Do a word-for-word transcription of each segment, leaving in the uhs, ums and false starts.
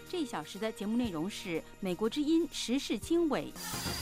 这一小时的节目内容是美国之音时事经纬。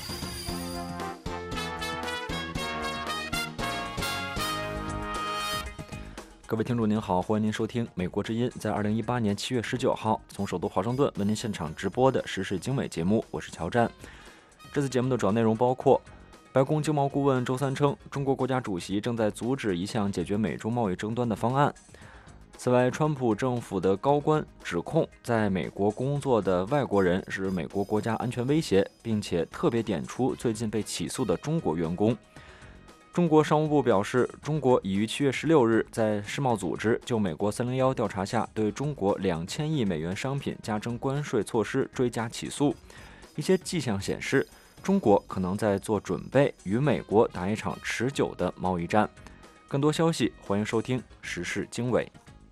各位听众您好，欢迎您收听美国之音在二零一八年七月十九号从首都华盛顿为您现场直播的时事经纬节目，我是乔战。这次节目的主要内容包括：白宫经贸顾问周三称，中国国家主席正在阻止一项解决美中贸易争端的方案。此外，川普政府的高官指控在美国工作的外国人是美国国家安全威胁，并且特别点出最近被起诉的中国员工。中国商务部表示，中国已于七月十六日在世贸组织就美国三零一调查下对中国两千亿美元商品加征关税措施追加起诉。一些迹象显示，中国可能在做准备与美国打一场持久的贸易战。更多消息，欢迎收听时事经纬。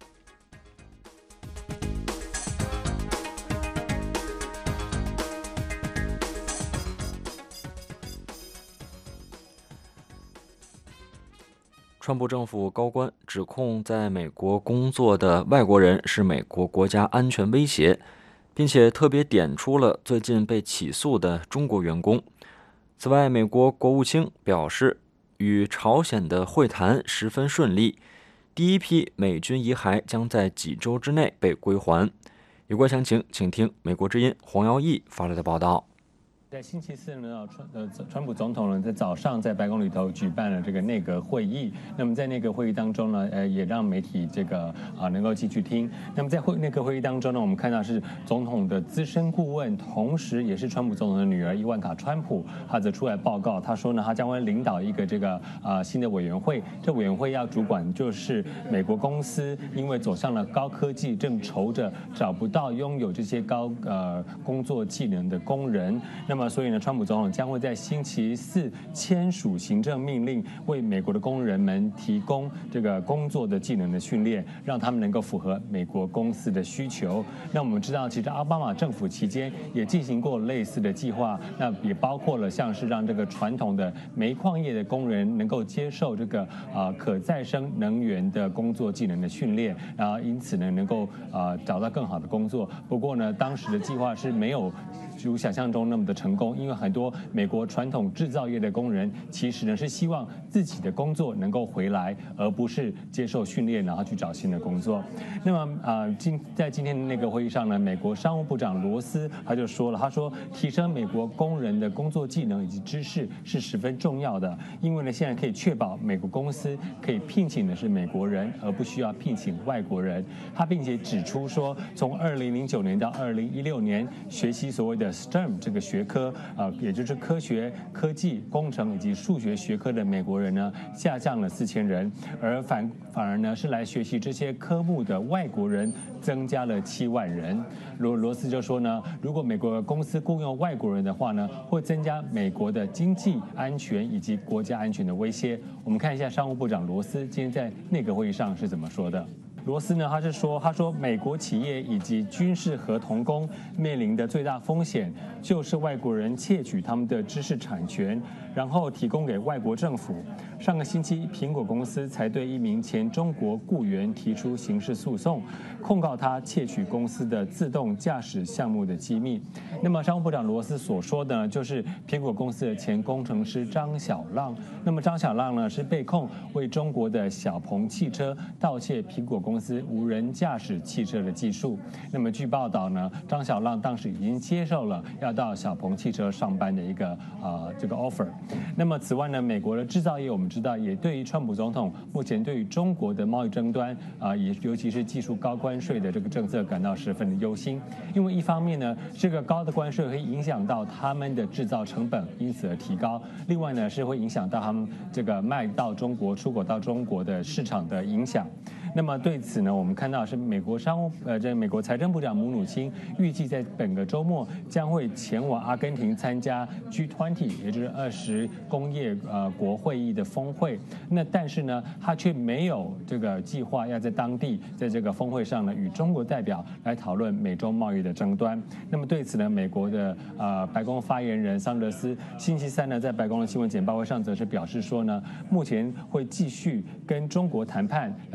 川普政府高官指控在美国工作的外国人是美国国家安全威胁，并且特别点出了最近被起诉的中国员工。此外，美国国务卿表示，与朝鲜的会谈十分顺利，第一批美军遗骸将在几周之内被归还。有关详情，请听美国之音黄耀义发来的报道。 在星期四呢，川呃川普总统呢在早上在白宫里头举办了这个内阁会议。那么在内阁会议当中呢，呃也让媒体这个啊能够进去听。那么在会内阁会议当中呢，我们看到是总统的资深顾问，同时也是川普总统的女儿伊万卡川普，她则出来报告，她说呢，她将会领导一个这个啊新的委员会。这委员会要主管就是美国公司因为走上了高科技，正愁着找不到拥有这些高呃工作技能的工人。那么所以呢，川普总统将会在星期四签署行政命令，为美国的工人们提供这个工作的技能的训练，让他们能够符合美国公司的需求。那我们知道，其实奥巴马政府期间也进行过类似的计划，那也包括了像是让这个传统的煤矿业的工人能够接受这个啊、呃、可再生能源的工作技能的训练，然后因此呢能够啊、呃、找到更好的工作。不过呢，当时的计划是没有如想象中那么的成功，因为很多美国传统制造业的工人其实呢是希望自己的工作能够回来，而不是接受训练然后去找新的工作。那么啊、呃，今在今天的那个会议上呢，美国商务部长罗斯他就说了，他说提升美国工人的工作技能以及知识是十分重要的，因为呢现在可以确保美国公司可以聘请的是美国人，而不需要聘请外国人。他并且指出说，从二零零九年到二零一六年学习所谓的 S T E M 这个学科啊、呃，也就是科学、科技、工程以及数学学科的美国人呢，下降了四千人，而反反而呢是来学习这些科目的外国人增加了七万人。罗罗斯就说呢，如果美国公司雇佣外国人的话呢，会增加美国的经济安全以及国家安全的威胁。我们看一下商务部长罗斯今天在内阁会议上是怎么说的。罗斯呢，他是说，他说美国企业以及军事合同工面临的最大风险就是外国人窃取他们的知识产权，然后提供给外国政府。上个星期，苹果公司才对一名前中国雇员提出刑事诉讼，控告他窃取公司的自动驾驶项目的机密。那么，商务部长罗斯所说的呢，就是苹果公司的前工程师张小浪。那么，张小浪呢是被控为中国的小鹏汽车盗窃苹果公司无人驾驶汽车的技术。那么，据报道呢，张小浪当时已经接受了要到小鹏汽车上班的一个啊、呃、这个 offer。那么，此外呢，美国的制造业我们知道也对于川普总统目前对于中国的贸易争端啊、呃，也尤其是技术高关税的这个政策感到十分的忧心。因为一方面呢，这个高的关税会影响到他们的制造成本，因此而提高；另外呢，是会影响到他们这个卖到中国、出口到中国的市场的影响。那么对此呢，我们看到是美国商务呃，这美国财政部长姆努钦预计在本个周末将会前往阿根廷参加 G 二十， 也就是二十工业呃国会议的峰会。那但是呢，他却没有这个计划要在当地在这个峰会上呢与中国代表来讨论美中贸易的争端。那么对此呢，美国的呃白宫发言人桑德斯星期三呢在白宫的新闻简报会上则是表示说呢，目前会继续跟中国谈判来争取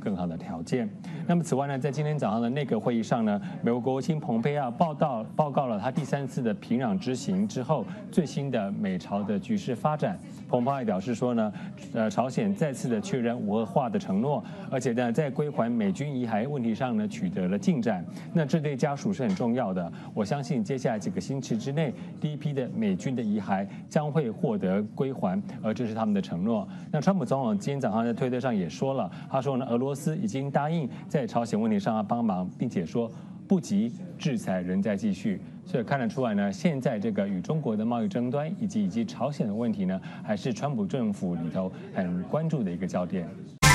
更好的条件。那么此外呢，在今天早上的内阁会议上呢，美国国务卿蓬佩奥报道报告了他第三次的平壤之行之后最新的美朝的局势发展。蓬佩奥表示说呢，呃，朝鲜再次的确认无核化的承诺，而且呢，在归还美军遗骸问题上呢，取得了进展。那这对家属是很重要的。我相信接下来几个星期之内，第一批的美军的遗骸将会获得归还，而这是他们的承诺。那川普总统今天早上在推特上也说了，他说呢，俄罗斯已经答应在朝鲜问题上要帮忙，并且说不急，制裁仍在继续。所以看得出来呢，现在这个与中国的贸易争端以及以及朝鲜的问题呢，还是川普政府里头很关注的一个焦点。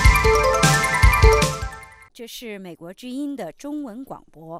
这是美国之音的中文广播。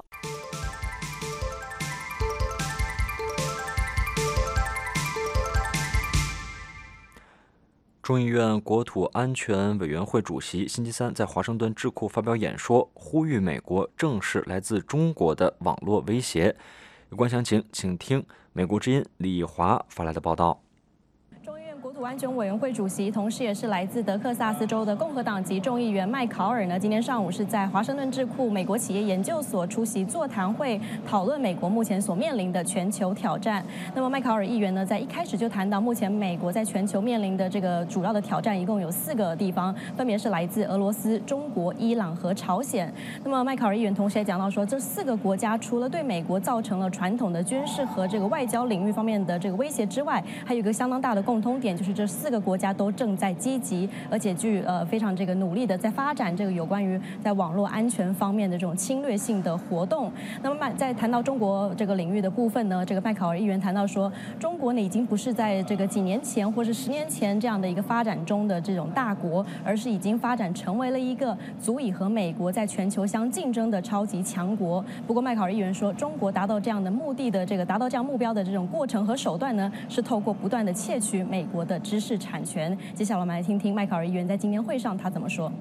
众议院国土安全委员会主席星期三在华盛顿智库发表演说，呼吁美国正视来自中国的网络威胁。有关详情，请听美国之音李华发来的报道。 国土安全委员会主席，同时也是来自德克萨斯州的共和党籍众议员麦考尔呢，今天上午是在华盛顿智库美国企业研究所出席座谈会，讨论美国目前所面临的全球挑战。那么麦考尔议员呢，在一开始就谈到，目前美国在全球面临的这个主要的挑战，一共有四个地方，分别是来自俄罗斯、中国、伊朗和朝鲜。那么麦考尔议员同时也讲到说，这四个国家除了对美国造成了传统的军事和这个外交领域方面的这个威胁之外，还有一个相当大的共通点，就是这四个国家都正在积极而且具呃非常这个努力的在发展这个有关于在网络安全方面的这种侵略性的活动。那么在谈到中国这个领域的部分呢，这个麦考尔议员谈到说，中国呢已经不是在这个几年前或是十年前这样的一个发展中的这种大国，而是已经发展成为了一个足以和美国在全球相竞争的超级强国。不过麦考尔议员说，中国达到这样的目的的这个达到这样目标的这种过程和手段呢，是透过不断的窃取美国的知识产权。接下来我们来听听麦考尔议员在今年会上他怎么说。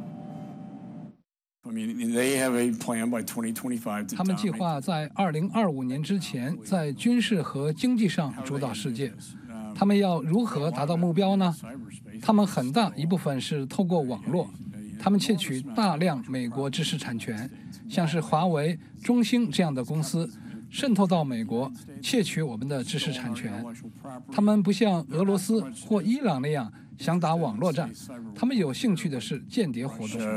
他们计划在二零二五年之前在军事和经济上主导世界。他们要如何达到目标呢？他们很大一部分是透过网络，他们窃取大量美国知识产权，像是华为、中兴这样的公司渗透到美国，窃取我们的知识产权。他们不像俄罗斯或伊朗那样想打网络战，他们有兴趣的是间谍活动。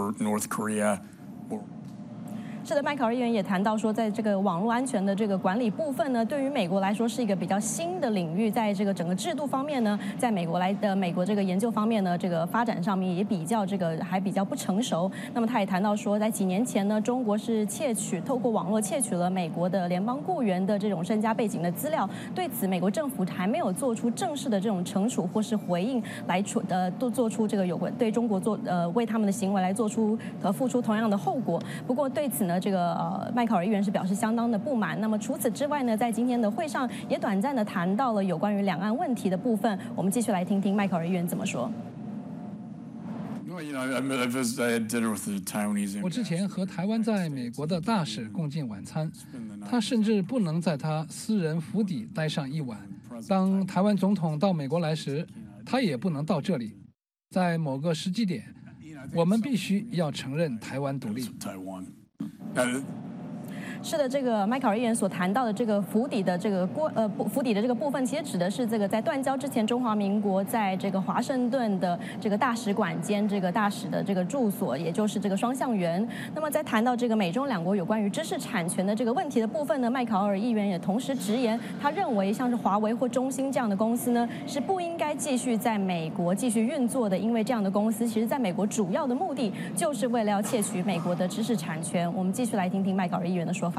是的，麦考尔议员也谈到说，在这个网络安全的这个管理部分呢，对于美国来说是一个比较新的领域，在这个整个制度方面呢，在美国来的美国这个研究方面呢，这个发展上面也比较这个还比较不成熟。那么他也谈到说，在几年前呢，中国是窃取透过网络窃取了美国的联邦雇员的这种身家背景的资料，对此美国政府还没有做出正式的这种惩处或是回应来出呃都做出这个有关对中国做呃为他们的行为来做出呃付出同样的后果。不过对此呢，这个呃麦考尔议员是表示相当的不满。那么除此之外呢，在今天的会上也短暂的谈到了有关于两岸问题的部分。我们继续来听听麦考尔议员怎么说。 我之前和台湾在美国的大使共进晚餐，他甚至不能在他私人府邸待上一晚。当台湾总统到美国来时，他也不能到这里。在某个时机点，我们必须要承认台湾独立。 是的，这个麦考尔议员所谈到的这个府邸的这个过呃府邸的这个部分，其实指的是这个在断交之前，中华民国在这个华盛顿的这个大使馆兼这个大使的这个住所，也就是这个双橡园。那么在谈到这个美中两国有关于知识产权的这个问题的部分呢，麦考尔议员也同时直言，他认为像是华为或中兴这样的公司呢，是不应该继续在美国继续运作的，因为这样的公司其实在美国主要的目的就是为了要窃取美国的知识产权。我们继续来听听麦考尔议员的说法。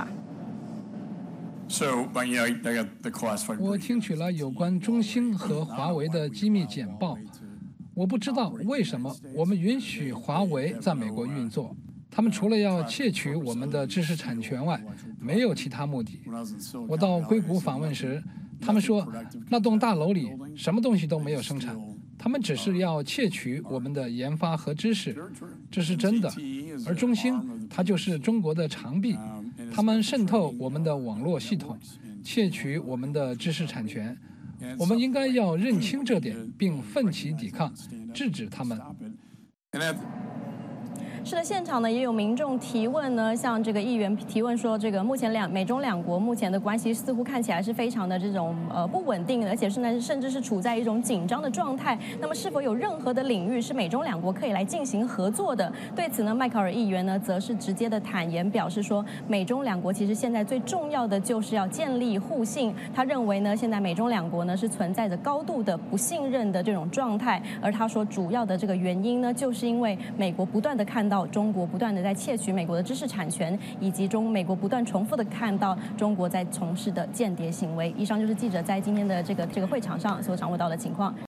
我听取了有关中兴和华为的机密简报，我不知道为什么我们允许华为在美国运作。他们除了要窃取我们的知识产权外，没有其他目的。我到硅谷访问时，他们说那栋大楼里什么东西都没有生产，他们只是要窃取我们的研发和知识，这是真的。而中兴，它就是中国的长臂，他们渗透我们的网络系统，窃取我们的知识产权。我们应该要认清这点，并奋起抵抗，制止他们。 是的，现场呢也有民众提问呢，像这个议员提问说，这个目前两美中两国目前的关系似乎看起来是非常的这种呃不稳定的，而且是呢甚至是处在一种紧张的状态。那么是否有任何的领域是美中两国可以来进行合作的？对此呢，麦考尔议员呢则是直接的坦言表示说，美中两国其实现在最重要的就是要建立互信。他认为呢，现在美中两国呢是存在着高度的不信任的这种状态，而他说主要的这个原因呢，就是因为美国不断的看到中国不断的在窃取美国的知识产权，以及中美国不断重复的看到中国在从事的间谍行为。以上就是记者在今天的这个这个会场上所掌握到的情况。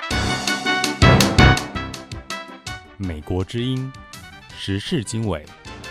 美国之音，时事经纬。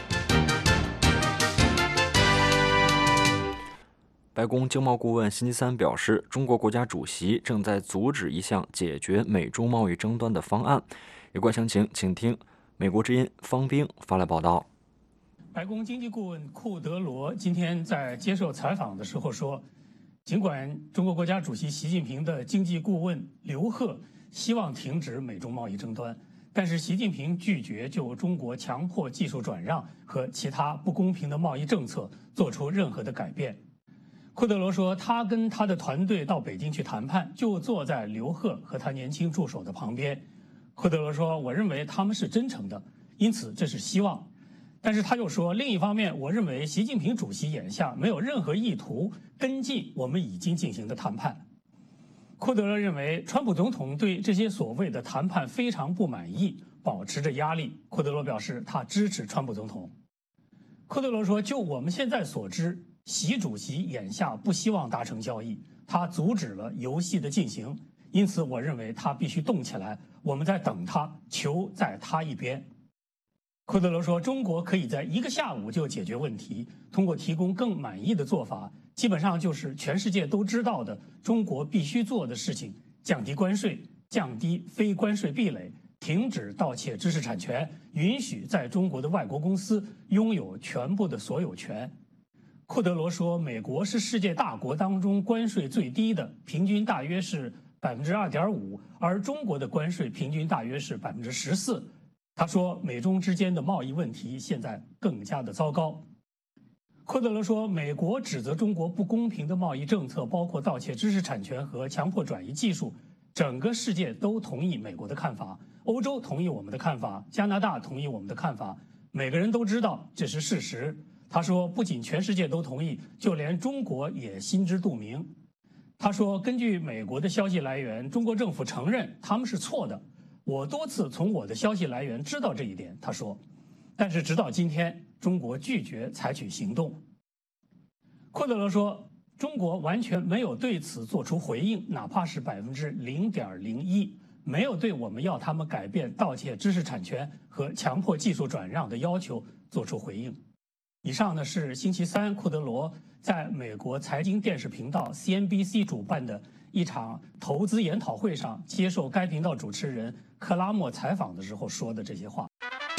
白宫经贸顾问辛基三表示，中国国家主席正在阻止一项解决美中贸易争端的方案。有关详情，请听美国之音方冰发来报道。 白宫经济顾问库德罗今天在接受采访的时候说，尽管中国国家主席习近平的经济顾问刘鹤希望停止美中贸易争端，但是习近平拒绝就中国强迫技术转让和其他不公平的贸易政策做出任何的改变。库德罗说，他跟他的团队到北京去谈判，就坐在刘鹤和他年轻助手的旁边。库德罗说，我认为他们是真诚的，因此这是希望。但是他又说，另一方面，我认为习近平主席眼下没有任何意图跟进我们已经进行的谈判。库德罗认为，川普总统对这些所谓的谈判非常不满意，保持着压力。库德罗表示，他支持川普总统。库德罗说，就我们现在所知，习主席眼下不希望达成交易，他阻止了游戏的进行，因此我认为他必须动起来，我们在等他，球在他一边。库德罗说，中国可以在一个下午就解决问题，通过提供更满意的做法，基本上就是全世界都知道的中国必须做的事情：降低关税，降低非关税壁垒，停止盗窃知识产权，允许在中国的外国公司拥有全部的所有权。库德罗说，美国是世界大国当中关税最低的，平均大约是百分之二点五，而中国的关税平均大约是百分之十四。他说，美中之间的贸易问题现在更加的糟糕。库德罗说，美国指责中国不公平的贸易政策，包括盗窃知识产权和强迫转移技术。整个世界都同意美国的看法，欧洲同意我们的看法，加拿大同意我们的看法，每个人都知道这是事实。他说，不仅全世界都同意，就连中国也心知肚明。他说，根据美国的消息来源，中国政府承认他们是错的。我多次从我的消息来源知道这一点，他说，但是直到今天，中国拒绝采取行动。库德罗说，中国完全没有对此做出回应，哪怕是百分之零点零一，没有对我们要他们改变盗窃知识产权和强迫技术转让的要求做出回应。以上呢是星期三库德罗在美国财经电视频道 C N B C 主办的一场投资研讨会上接受该频道主持人克拉默采访的时候说的这些话。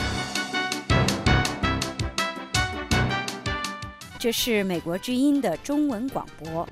这是美国之音的中文广播。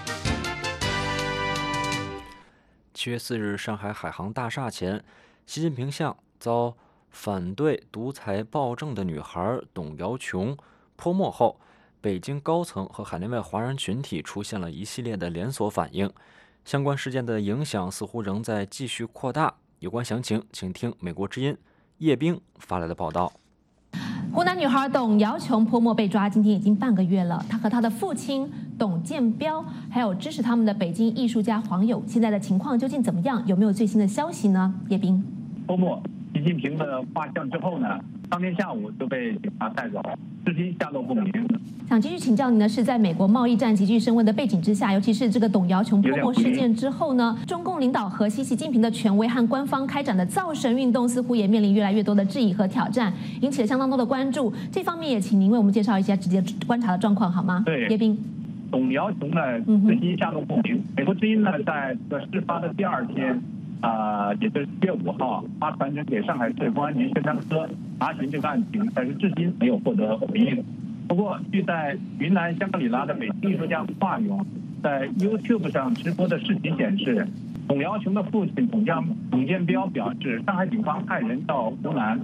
七月四日，上海海航大厦前，习近平向遭反对独裁暴政的女孩董瑶琼泼墨后，北京高层和海内外华人群体出现了一系列的连锁反应，相关事件的影响似乎仍在继续扩大。有关详情，请听美国之音叶冰发来的报道。 湖南女孩董瑶琼泼墨被抓，今天已经半个月了。她和她的父亲董建彪，还有支持他们的北京艺术家黄友，现在的情况究竟怎么样？有没有最新的消息呢？叶冰， 泼墨习近平的画像之后呢，当天下午就被警察带走，至今下落不明。 想继续请教您的是，在美国贸易战急剧升温的背景之下，尤其是这个董瑶琼泼墨事件之后呢，中共领导核心习近平的权威和官方开展的造神运动，似乎也面临越来越多的质疑和挑战，引起了相当多的关注。这方面也请您为我们介绍一下直接观察的状况好吗？ 对， 叶冰。 董瑶琼呢，至今下落不明。嗯、美国之音呢，在这个事发的第二天。啊、呃，也就是七月五号，发传真给上海市公安局宣传科查询这个案情，但是至今没有获得回应。不过，据在云南香格里拉的北京艺术家华勇在 YouTube 上直播的视频显示，董瑶琼的父亲董江董建彪表示，上海警方派人到湖南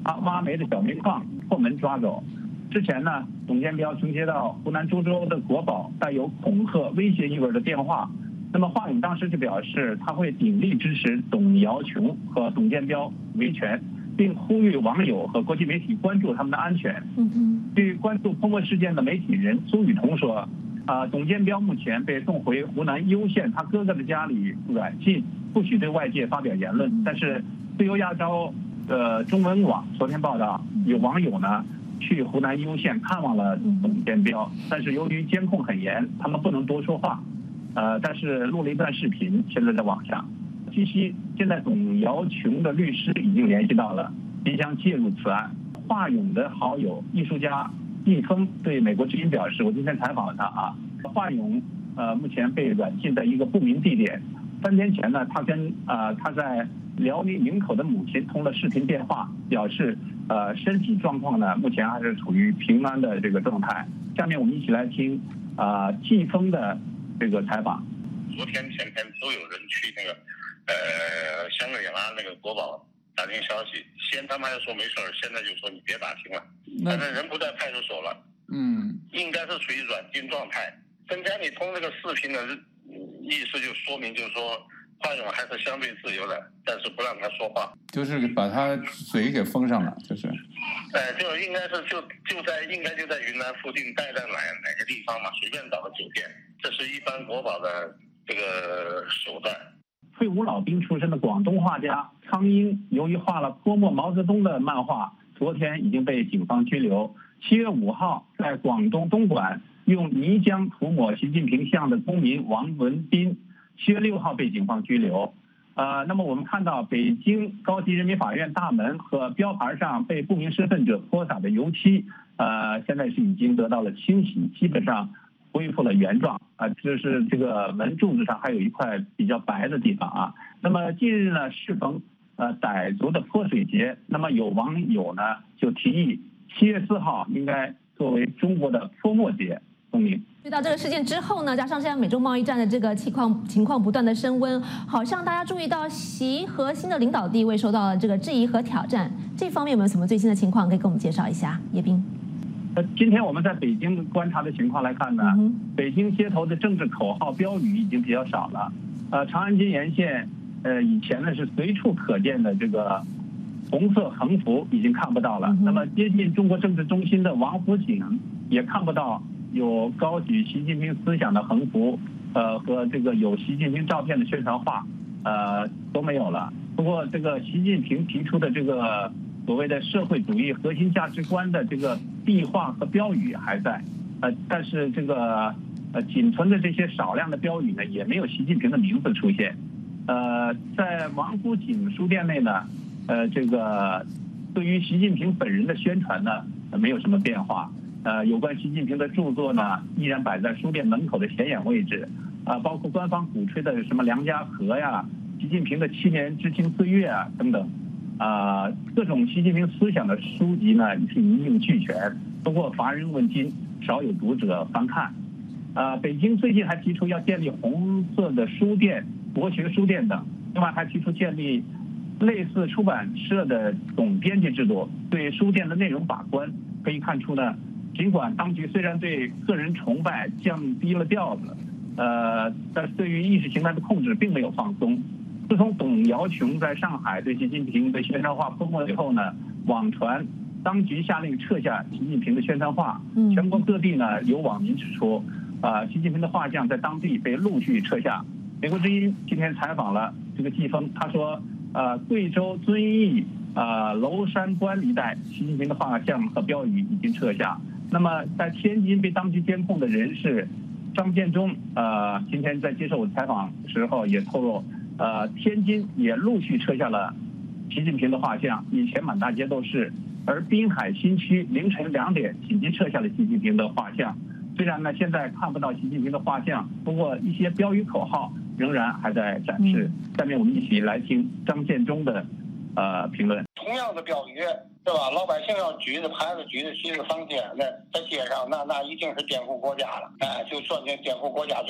挖挖煤的小煤矿破门抓走。之前呢，董建标曾接到湖南株洲的国保带有恐吓威胁意味的电话。那么华勇当时就表示，他会鼎力支持董瑶琼和董建标维权，并呼吁网友和国际媒体关注他们的安全。对于关注泼墨事件的媒体人苏雨桐说，啊、呃，董建标目前被送回湖南攸县他哥哥的家里软禁，不许对外界发表言论。但是自由亚洲呃中文网昨天报道，有网友呢去湖南攸县看望了董建标，但是由于监控很严，他们不能多说话。呃，但是录了一段视频，现在在网上。据悉，现在董瑶琼的律师已经联系到了，即将介入此案。华勇的好友艺术家易峰对美国之音表示，我今天采访了他啊，华勇呃目前被软禁在一个不明地点。三天前呢，他跟呃他在辽宁营口的母亲通了视频电话，表示呃身体状况呢目前还是处于平安的这个状态。下面我们一起来听啊季峰的这个采访。 昨天前天都有人去那个呃香格里拉那个国保打听消息，先他们还说没事儿，现在就说你别打听了，反正人不在派出所了，嗯，应该是处于软禁状态。跟家里通这个视频的意思就说明就是说华勇还是相对自由的，但是不让他说话， 就是把他嘴给封上了，就是， 哎、呃，就应该是就就在应该就在云南附近待在哪哪个地方嘛，随便找个酒店，这是一般国保的这个手段。 退伍老兵出身的广东画家苍鹰，由于画了泼墨毛泽东的漫画，昨天已经被警方拘留。七月五号，在广东东莞用泥浆涂抹习近平像的公民王文斌，七月六号被警方拘留。呃，那么我们看到北京高级人民法院大门和标牌上被不明身份者泼洒的油漆，呃，现在是已经得到了清洗，基本上恢复了原状啊，这是这个门柱子上还有一块比较白的地方啊。那么近日呢，适逢呃傣族的泼水节，那么有网友呢就提议七月四号应该作为中国的泼墨节。宋明。 遇到这个事件之后呢，加上现在美中贸易战的这个情况情况不断的升温，好像大家注意到习核心的领导地位受到了这个质疑和挑战。这方面有没有什么最新的情况可以跟我们介绍一下？叶斌。 呃，今天我们在北京观察的情况来看呢，嗯、北京街头的政治口号标语已经比较少了。呃，长安街沿线，呃，以前呢是随处可见的这个红色横幅已经看不到了。嗯、那么接近中国政治中心的王府井也看不到有高举习近平思想的横幅，呃，和这个有习近平照片的宣传画，呃，都没有了。不过这个习近平提出的这个所谓的社会主义核心价值观的这个壁画和标语还在，呃，但是这个呃仅存的这些少量的标语呢，也没有习近平的名字出现。呃，在王府井书店内呢，呃，这个对于习近平本人的宣传呢，呃、没有什么变化。呃，有关习近平的著作呢，依然摆在书店门口的显眼位置，啊、呃，包括官方鼓吹的什么梁家河呀、习近平的七年知青岁月啊等等。啊、呃，各种习近平思想的书籍呢是一应俱全，不过乏人问津，少有读者翻看。啊、呃，北京最近还提出要建立红色的书店、国学书店等，另外还提出建立类似出版社的总编辑制度，对书店的内容把关。可以看出呢，尽管当局虽然对个人崇拜降低了调子，呃，但是对于意识形态的控制并没有放松。自从董瑶琼在上海对习近平的宣传画泼墨以后呢，网传当局下令撤下习近平的宣传画，全国各地呢有网民指出，啊、呃，习近平的画像在当地被陆续撤下。美国之音今天采访了这个季风，他说，呃，贵州遵义啊、呃、娄山关一带，习近平的画像和标语已经撤下。那么在天津被当局监控的人士张建中，呃，今天在接受我采访时候也透露。呃，天津也陆续撤下了习近平的画像，以前满大街都是。而滨海新区凌晨两点紧急撤下了习近平的画像。虽然呢现在看不到习近平的画像，不过一些标语口号仍然还在展示。下面我们一起来听张建中的呃评论。 同样的标语，对吧？老百姓要举着牌子举着旗子上街，那在街上，那那一定是颠覆国家了，哎，就算成颠覆国家罪了。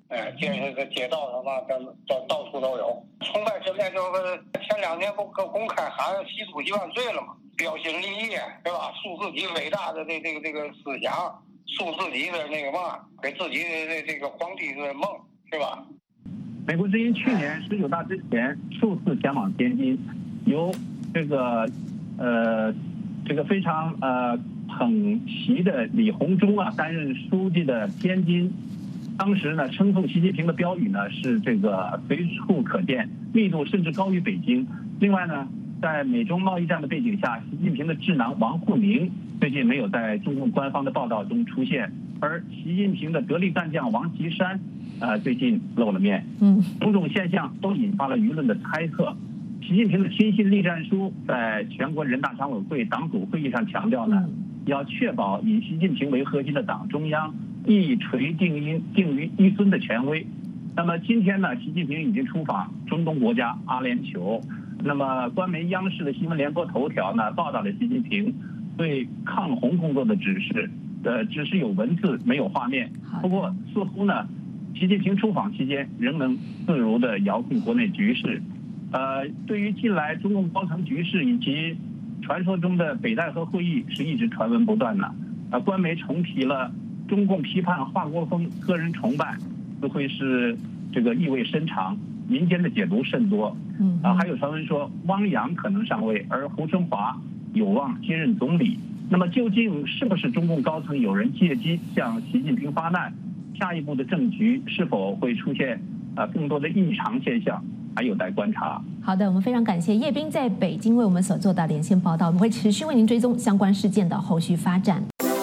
哎，街这街道上嘛，到到处都有。崇拜现在就是前两天不公开喊习主席万岁了嘛，标新立异，对吧？树自己伟大的这这个这个思想，树自己的那个嘛，给自己的这个皇帝的梦，是吧？ 美国之音去年十九大之前数次前往天津，由这个呃这个非常呃捧习的李鸿忠啊担任书记的天津。当时呢，称颂习近平的标语呢是这个随处可见，密度甚至高于北京。另外呢，在美中贸易战的背景下，习近平的智囊王沪宁最近没有在中共官方的报道中出现，而习近平的得力干将王岐山，呃，最近露了面。嗯，种种现象都引发了舆论的猜测。习近平的亲信栗战书在全国人大常委会党组会议上强调呢，要确保以习近平为核心的党中央一锤定音定于一尊的权威。那么今天呢，习近平已经出访中东国家阿联酋。那么官媒央视的新闻联播头条呢，报道了习近平对抗洪工作的指示，呃，只是有文字没有画面。不过似乎呢，习近平出访期间仍能自如地遥控国内局势。呃，对于近来中共高层局势以及传说中的北戴河会议是一直传闻不断的。呃，官媒重提了中共批判华国锋个人崇拜，似乎是这个意味深长，民间的解读甚多。嗯，啊，还有传闻说汪洋可能上位，而胡春华有望接任总理。那么究竟是不是中共高层有人借机向习近平发难？下一步的政局是否会出现啊更多的异常现象？还有待观察。 好的，我们非常感谢叶斌在北京为我们所做的连线报道，我们会持续为您追踪相关事件的后续发展。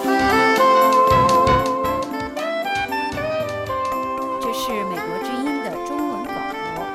这是美国之音的中文广播。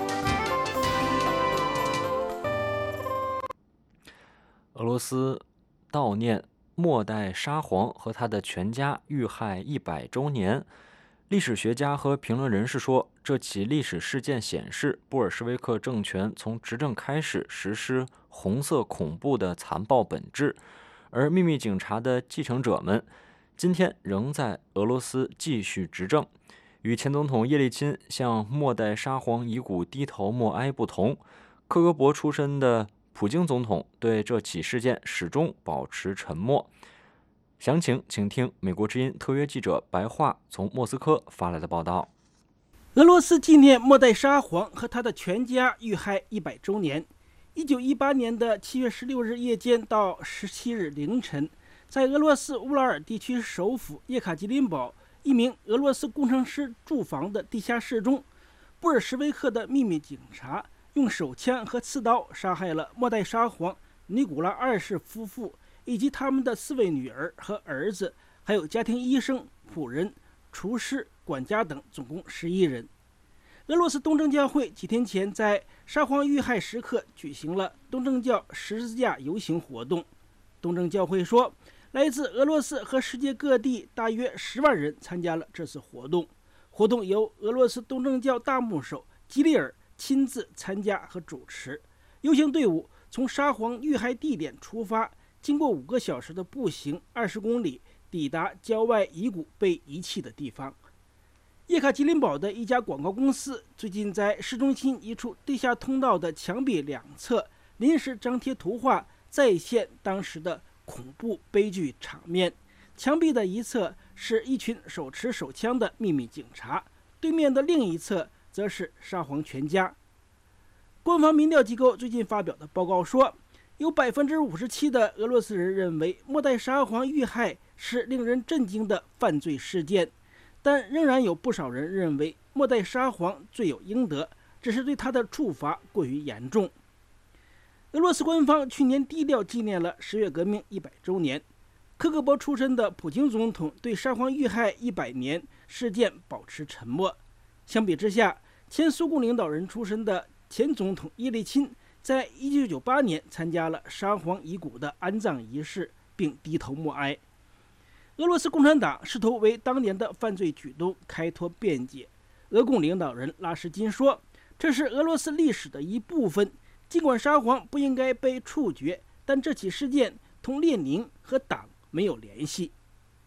俄罗斯悼念末代沙皇和他的全家遇害一百周年。历史学家和评论人士说，这起历史事件显示布尔什维克政权从执政开始实施红色恐怖的残暴本质，而秘密警察的继承者们今天仍在俄罗斯继续执政。与前总统叶利钦向末代沙皇遗骨低头默哀不同，克格勃出身的普京总统对这起事件始终保持沉默。详情请听美国之音特约记者白桦从莫斯科发来的报道。 俄罗斯纪念末代沙皇和他的全家遇害一百周年。一九一八年的七月十六日夜间到十七日凌晨，在俄罗斯乌拉尔地区首府叶卡捷琳堡一名俄罗斯工程师住房的地下室中，布尔什维克的秘密警察用手枪和刺刀杀害了末代沙皇尼古拉二世夫妇以及他们的四位女儿和儿子，还有家庭医生、仆人、厨师、管家等，总共十一人。俄罗斯东正教会几天前在沙皇遇害时刻举行了东正教十字架游行活动。东正教会说，来自俄罗斯和世界各地大约十万人参加了这次活动。活动由俄罗斯东正教大牧首基利尔亲自参加和主持。游行队伍从沙皇遇害地点出发，经过五个小时的步行二十公里，抵达郊外遗骨被遗弃的地方。叶卡捷琳堡的一家广告公司最近在市中心一处地下通道的墙壁两侧临时张贴图画，再现当时的恐怖悲剧场面。墙壁的一侧是一群手持手枪的秘密警察，对面的另一侧则是沙皇全家。官方民调机构最近发表的报告说，有百分之五十七的俄罗斯人认为末代沙皇遇害是令人震惊的犯罪事件，但仍然有不少人认为末代沙皇罪有应得，只是对他的处罚过于严重。俄罗斯官方去年低调纪念了十月革命一百周年。克格勃出身的普京总统对沙皇遇害一百年事件保持沉默。相比之下，前苏共领导人出身的前总统叶利钦在一九九八年参加了沙皇遗骨的安葬仪式，并低头默哀。俄罗斯共产党试图为当年的犯罪举动开脱辩解。俄共领导人拉什金说，这是俄罗斯历史的一部分，尽管沙皇不应该被处决，但这起事件同列宁和党没有联系。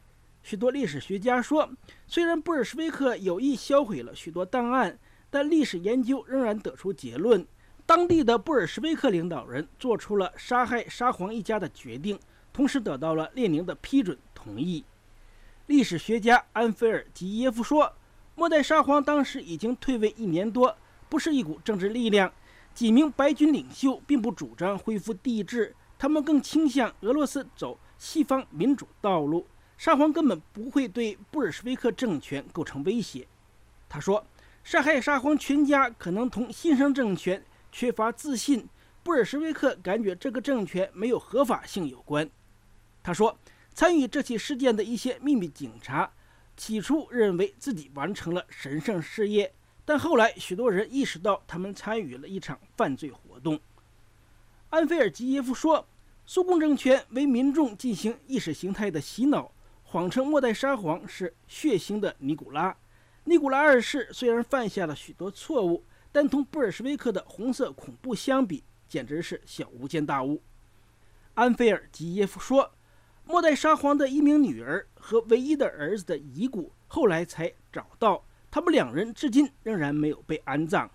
许多历史学家说，虽然布尔什维克有意销毁了许多档案，但历史研究仍然得出结论，当地的布尔什维克领导人做出了杀害沙皇一家的决定，同时得到了列宁的批准同意。历史学家安菲尔吉耶夫说，末代沙皇当时已经退位一年多，不是一股政治力量，几名白军领袖并不主张恢复帝制，他们更倾向俄罗斯走西方民主道路，沙皇根本不会对布尔什维克政权构成威胁。他说，杀害沙皇全家可能同新生政权缺乏自信，布尔什维克感觉这个政权没有合法性有关。他说，参与这起事件的一些秘密警察起初认为自己完成了神圣事业，但后来许多人意识到他们参与了一场犯罪活动。安菲尔吉耶夫说，苏共政权为民众进行意识形态的洗脑，谎称末代沙皇是血腥的尼古拉。尼古拉二世虽然犯下了许多错误，但同布尔什维克的红色恐怖相比，简直是小巫见大巫。安菲尔吉耶夫说，末代沙皇的一名女儿和唯一的儿子的遗骨后来才找到，他们两人至今仍然没有被安葬。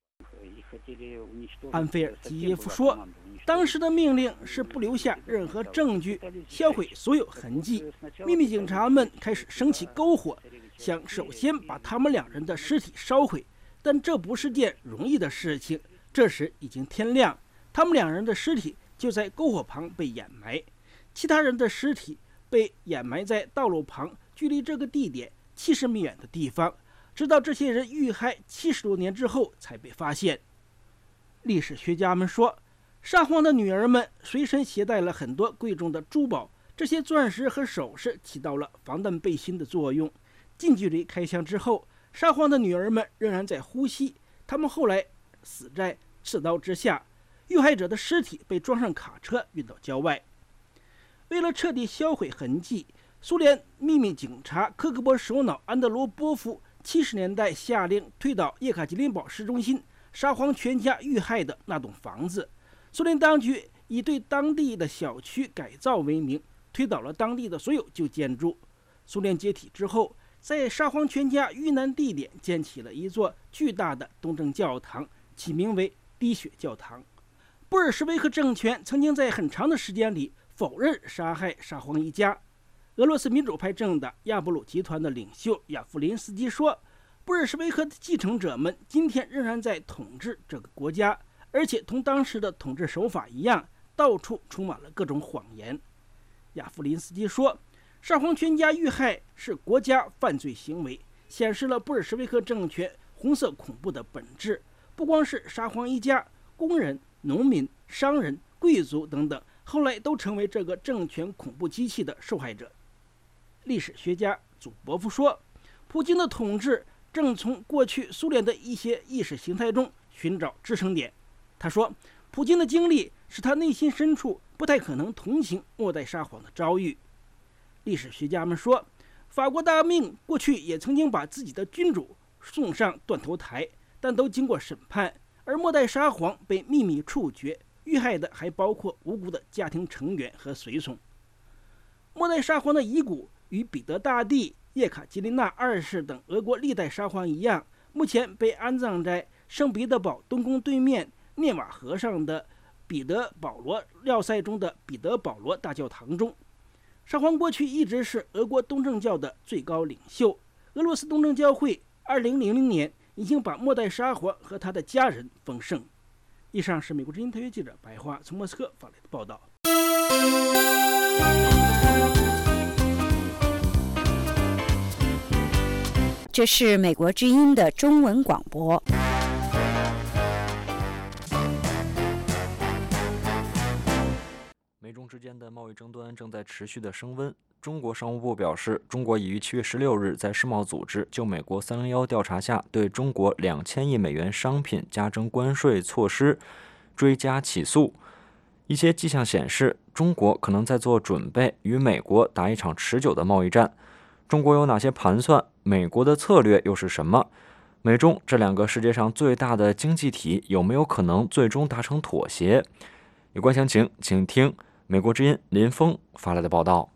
安菲尔吉耶夫说，当时的命令是不留下任何证据，销毁所有痕迹。秘密警察们开始升起篝火，想首先把他们两人的尸体烧毁，但这不是件容易的事情。这时已经天亮，他们两人的尸体就在篝火旁被掩埋，其他人的尸体被掩埋在道路旁距离这个地点七十米远的地方，直到这些人遇害七十多年之后才被发现。历史学家们说，沙皇的女儿们随身携带了很多贵重的珠宝，这些钻石和首饰起到了防弹背心的作用。近距离开枪之后，沙皇的女儿们仍然在呼吸，他们后来死在刺刀之下，遇害者的尸体被装上卡车运到郊外。为了彻底销毁痕迹，苏联秘密警察科格勃首脑安德罗波夫七十年代下令推倒叶卡捷琳堡市中心沙皇全家遇害的那栋房子。苏联当局以对当地的小区改造为名，推倒了当地的所有旧建筑。苏联解体之后，在沙皇全家遇难地点建起了一座巨大的东正教堂，起名为滴血教堂。布尔什维克政权曾经在很长的时间里否认杀害沙皇一家。俄罗斯民主派政党亚布鲁集团的领袖亚夫林斯基说，布尔什维克的继承者们今天仍然在统治这个国家，而且同当时的统治手法一样，到处充满了各种谎言。亚夫林斯基说，沙皇全家遇害是国家犯罪行为，显示了布尔什维克政权红色恐怖的本质。不光是沙皇一家，工人、农民、商人、贵族等等，后来都成为这个政权恐怖机器的受害者。历史学家祖博夫说，普京的统治正从过去苏联的一些意识形态中寻找支撑点。他说，普京的经历使他内心深处不太可能同情末代沙皇的遭遇。历史学家们说，法国大革命过去也曾经把自己的君主送上断头台，但都经过审判，而末代沙皇被秘密处决，遇害的还包括无辜的家庭成员和随从。末代沙皇的遗骨与彼得大帝、叶卡捷琳娜二世等俄国历代沙皇一样，目前被安葬在圣彼得堡东宫对面涅瓦河上的彼得保罗要塞中的彼得保罗大教堂中。沙皇过去一直是俄国东正教的最高领袖，俄罗斯东正教会二零零零年已经把末代沙皇和他的家人封圣。以上是美国之音特约记者白桦从莫斯科发来的报道。 这是美国之音的中文广播。 美中之间的贸易争端正在持续的升温。中国商务部表示，中国已于七月十六日在世贸组织就美国三零一调查下对中国两千亿美元商品加征关税措施追加起诉。一些迹象显示，中国可能在做准备与美国打一场持久的贸易战。中国有哪些盘算？美国的策略又是什么？美中这两个世界上最大的经济体有没有可能最终达成妥协？有关详情，请听美国之音林峰发来的报道。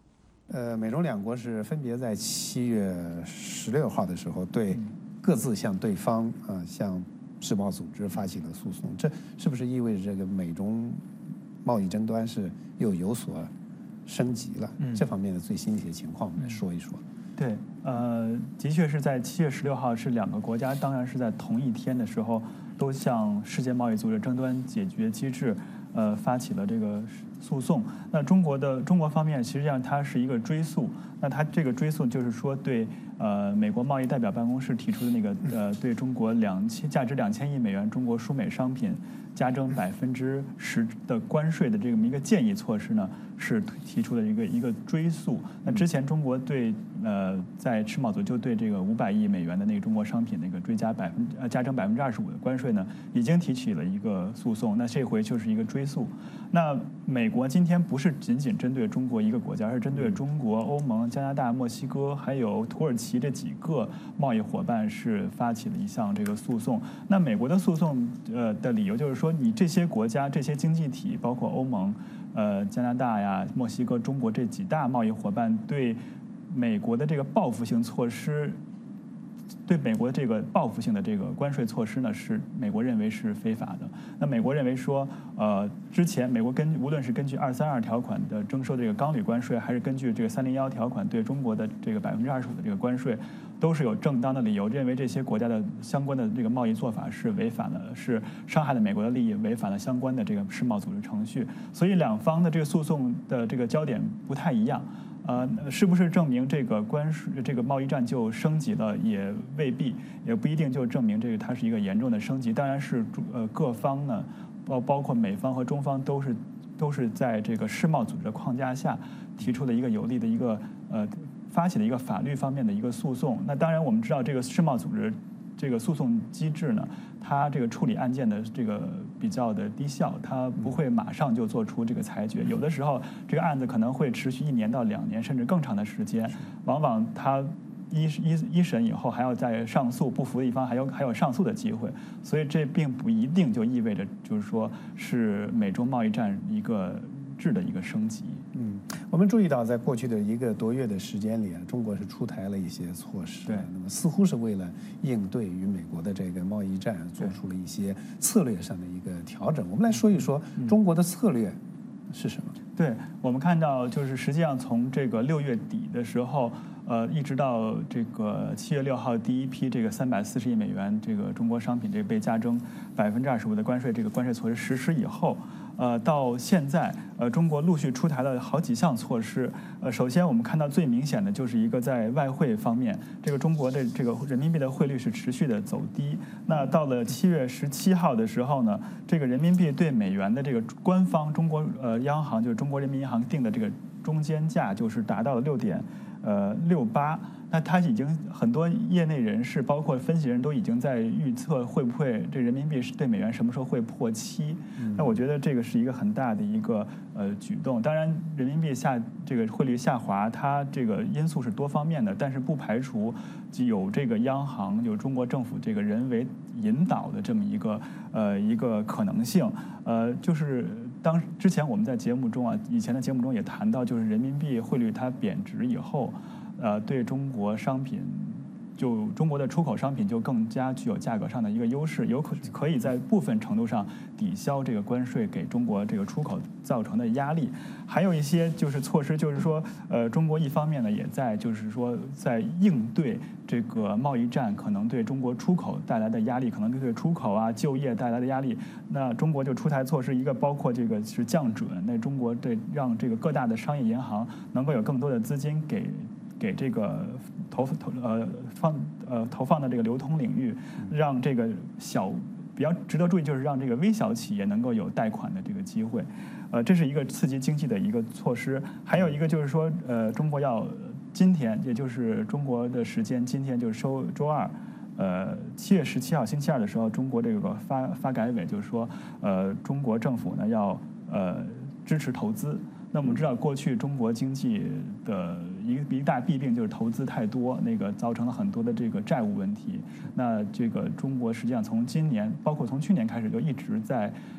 呃，美中两国是分别在七月十六号的时候对各自向对方啊、呃、向世贸组织发起了诉讼，这是不是意味着这个美中贸易争端是又有所升级了？嗯、这方面的最新一些情况，我们来说一说。 对，呃，的确是在七月十六号，是两个国家，当然是在同一天的时候，都向世界贸易组织争端解决机制，呃，发起了这个诉讼。那中国的中国方面，实际上它是一个追诉。那它这个追诉就是说对呃美国贸易代表办公室提出的那个呃对中国两千价值两千亿美元中国输美商品加征百分之十的关税的这么一个建议措施呢，是提出的一个一个追诉。那之前中国对呃在世贸组就对这个五百亿美元的那个中国商品那个追加百分呃加征百分之二十五的关税呢，已经提起了一个诉讼。那这回就是一个追诉。那美国今天不是仅仅针对中国一个国家，而是针对中国、欧盟、加拿大、墨西哥还有土耳其这几个贸易伙伴是发起了一项这个诉讼。那美国的诉讼呃的理由就是说，你这些国家、这些经济体，包括欧盟、呃加拿大呀、墨西哥、中国这几大贸易伙伴对美国的这个报复性措施。对美国的这个报复性的这个关税措施呢，是美国认为是非法的。那美国认为说，呃，之前美国根无论是根据二三二条款的征收这个钢铝关税，还是根据这个三零幺条款对中国的这个百分之二十五的这个关税，都是有正当的理由，认为这些国家的相关的这个贸易做法是违反了，是伤害了美国的利益，违反了相关的这个世贸组织程序。所以两方的这个诉讼的这个焦点不太一样。呃，是不是证明这个关税、这个贸易战就升级了？也未必，也不一定就证明这个它是一个严重的升级。当然是呃各方呢，包包括美方和中方都是都是在这个世贸组织的框架下提出了一个有利的一个呃发起的一个法律方面的一个诉讼。那当然我们知道这个世贸组织这个诉讼机制呢，它这个处理案件的这个比较的低效，它不会马上就做出这个裁决。有的时候这个案子可能会持续一年到两年，甚至更长的时间。往往它一一一审以后还要再上诉，不服的一方还有还有上诉的机会。所以这并不一定就意味着就是说是美中贸易战一个质的一个升级。 嗯，我们注意到，在过去的一个多月的时间里啊，中国是出台了一些措施， 对， 那么似乎是为了应对与美国的这个贸易战，做出了一些策略上的一个调整。我们来说一说中国的策略是什么？ 嗯、对，我们看到就是实际上从这个六月底的时候，呃，一直到这个七月六号第一批这个三百四十亿美元这个中国商品这被加征百分之二十五的关税，这个关税措施实施以后。呃，到现在，呃，中国陆续出台了好几项措施。呃，首先我们看到最明显的就是一个在外汇方面，这个中国的这个人民币的汇率是持续的走低。那到了七月十七号的时候呢，这个人民币对美元的这个官方中国呃央行就是中国人民银行定的这个中间价就是达到了六点呃六八。那它已经很多业内人士，包括分析人都已经在预测会不会这人民币对美元什么时候会破七。那我觉得这个是一个很大的一个呃举动。当然，人民币下这个汇率下滑，它这个因素是多方面的，但是不排除有这个央行有中国政府这个人为引导的这么一个呃一个可能性。呃，就是当之前我们在节目中啊，以前的节目中也谈到，就是人民币汇率它贬值以后。呃，对中国商品，就中国的出口商品就更加具有价格上的一个优势，有可可以在部分程度上抵消这个关税给中国这个出口造成的压力。还有一些就是措施，就是说，呃，中国一方面呢也在就是说在应对这个贸易战可能对中国出口带来的压力，可能对出口啊、就业带来的压力。那中国就出台措施，一个包括这个是降准，那中国对让这个各大的商业银行能够有更多的资金给。给这个投投呃放呃投放的这个流通领域，让这个小比较值得注意，就是让这个微小企业能够有贷款的这个机会，呃，这是一个刺激经济的一个措施。还有一个就是说，呃，中国要今天，也就是中国的时间，今天就是周周二，呃，七月十七号星期二的时候，中国这个发发改委就是说，呃，中国政府呢要呃支持投资。那我们知道，过去中国经济的一个一大弊病就是投资太多，那个造成了很多的这个债务问题。那这个中国实际上从今年，包括从去年开始，就一直在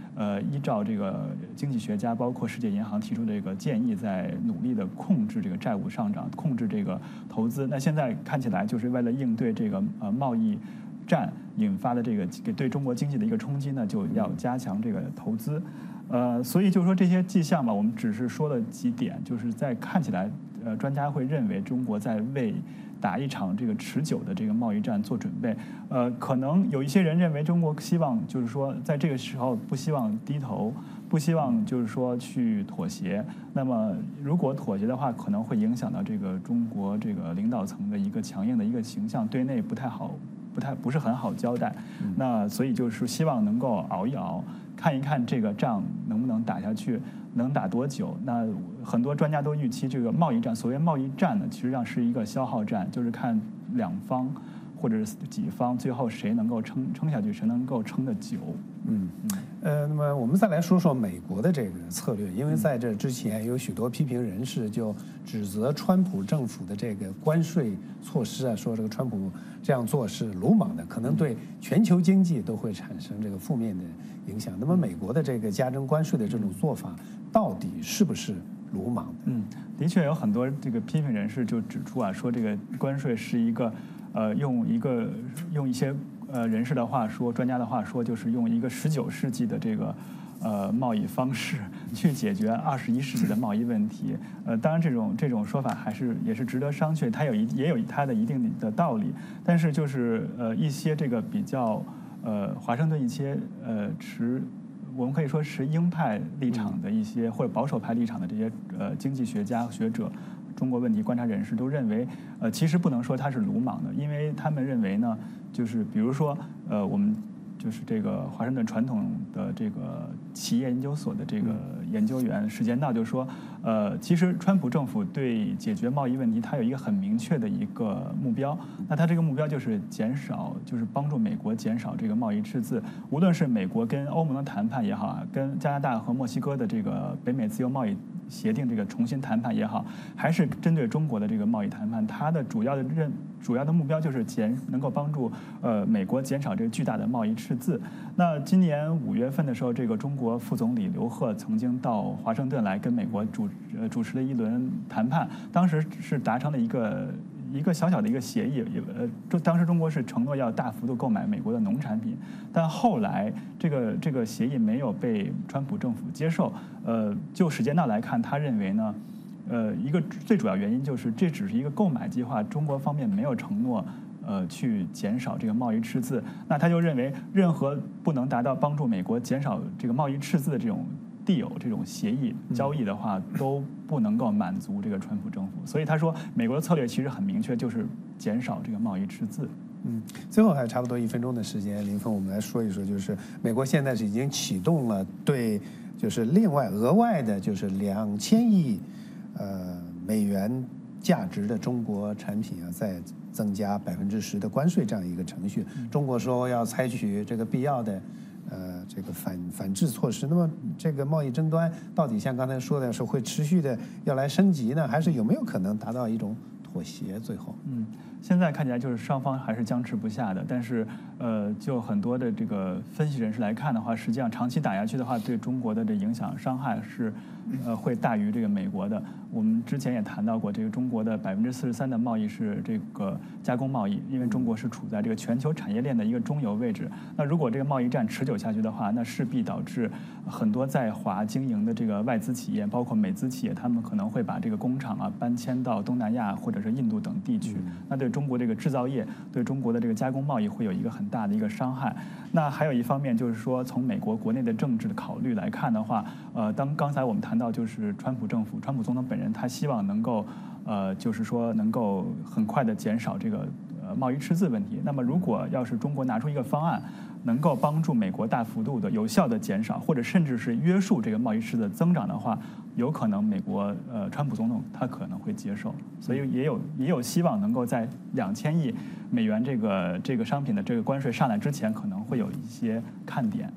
呃，依照这个经济学家包括世界银行提出的这个建议，在努力的控制这个债务上涨，控制这个投资。那现在看起来就是为了应对这个呃贸易战引发的这个对中国经济的一个冲击呢，就要加强这个投资。呃，所以就是说这些迹象嘛，我们只是说了几点，就是在看起来，呃，专家会认为中国在为打一场这个持久的这个贸易战做准备。呃，可能有一些人认为中国希望就是说在这个时候不希望低头，不希望就是说去妥协。那么如果妥协的话，可能会影响到这个中国这个领导层的一个强硬的一个形象，对内不太好，不太不是很好交代。那所以就是希望能够熬一熬。看一看这个仗能不能打下去，能打多久？那很多专家都预期这个贸易战，所谓贸易战呢，其实上是一个消耗战，就是看两方或者是几方最后谁能够撑撑下去，谁能够撑得久。 嗯，呃，那么我们再来说说美国的这个策略，因为在这之前有许多批评人士就指责川普政府的这个关税措施啊，说这个川普这样做是鲁莽的，可能对全球经济都会产生这个负面的影响。那么美国的这个加征关税的这种做法，到底是不是鲁莽的？ 嗯，的确有很多这个批评人士就指出啊，说这个关税是一个，呃，用一个用一些呃人士的话说，专家的话说，就是用一个十九世纪的这个呃贸易方式去解决二十一世纪的贸易问题。呃，当然这种这种说法还是也是值得商榷，它有一也有它的一定的道理。但是就是呃一些这个比较呃华盛顿一些呃持。我们可以说是鹰派立场的一些或者保守派立场的这些呃经济学家学者、中国问题观察人士都认为，呃，其实不能说他是鲁莽的，因为他们认为呢，就是比如说呃，我们就是这个华盛顿传统的这个企业研究所的这个研究员史坚道就说，呃，其实川普政府对解决贸易问题，它有一个很明确的一个目标，那它这个目标就是减少，就是帮助美国减少这个贸易赤字，无论是美国跟欧盟的谈判也好啊，跟加拿大和墨西哥的这个北美自由贸易协定这个重新谈判也好，还是针对中国的这个贸易谈判，它的主要的任主要的目标就是减能够帮助呃美国减少这个巨大的贸易赤字。那今年五月份的时候，这个中国副总理刘鹤曾经到华盛顿来跟美国主呃主持了一轮谈判，当时是达成了一个一个小小的一个协议，也呃当时中国是承诺要大幅度购买美国的农产品，但后来这个这个协议没有被川普政府接受。呃，就史坚道来看，他认为呢。呃，一个最主要原因就是这只是一个购买计划，中国方面没有承诺，呃，去减少这个贸易赤字。那他就认为，任何不能达到帮助美国减少这个贸易赤字的这种deal这种协议交易的话，都不能够满足这个川普政府。所以他说，美国的策略其实很明确，就是减少这个贸易赤字。 嗯，最后还有差不多一分钟的时间，林峰，我们来说一说，就是美国现在是已经启动了对，就是另外额外的，就是两千亿。呃，美元价值的中国产品啊，再增加百分之十的关税这样一个程序。中国说要采取这个必要的呃这个反反制措施。那么这个贸易争端到底像刚才说的是会持续的要来升级呢，还是有没有可能达到一种妥协？最后， 嗯，现在看起来就是双方还是僵持不下的。但是呃，就很多的这个分析人士来看的话，实际上长期打下去的话，对中国的这影响伤害是呃会大于这个美国的。我们之前也谈到过，这个中国的百分之四十三的贸易是这个加工贸易，因为中国是处在这个全球产业链的一个中游位置。那如果这个贸易战持久下去的话，那势必导致很多在华经营的这个外资企业，包括美资企业，他们可能会把这个工厂啊搬迁到东南亚或者是印度等地区。那对中国这个制造业，对中国的这个加工贸易会有一个很大的一个伤害。那还有一方面就是说，从美国国内的政治的考虑来看的话，呃，当刚才我们谈到就是川普政府，川普总统本人他希望能够，呃，就是说能够很快的减少这个呃贸易赤字问题。那么如果要是中国拿出一个方案，能够帮助美国大幅度的有效的减少，或者甚至是约束这个贸易赤字的增长的话，有可能美国呃川普总统他可能会接受，所以也有也有希望能够在两千亿美元这个这个商品的这个关税上来之前，可能会有一些看点。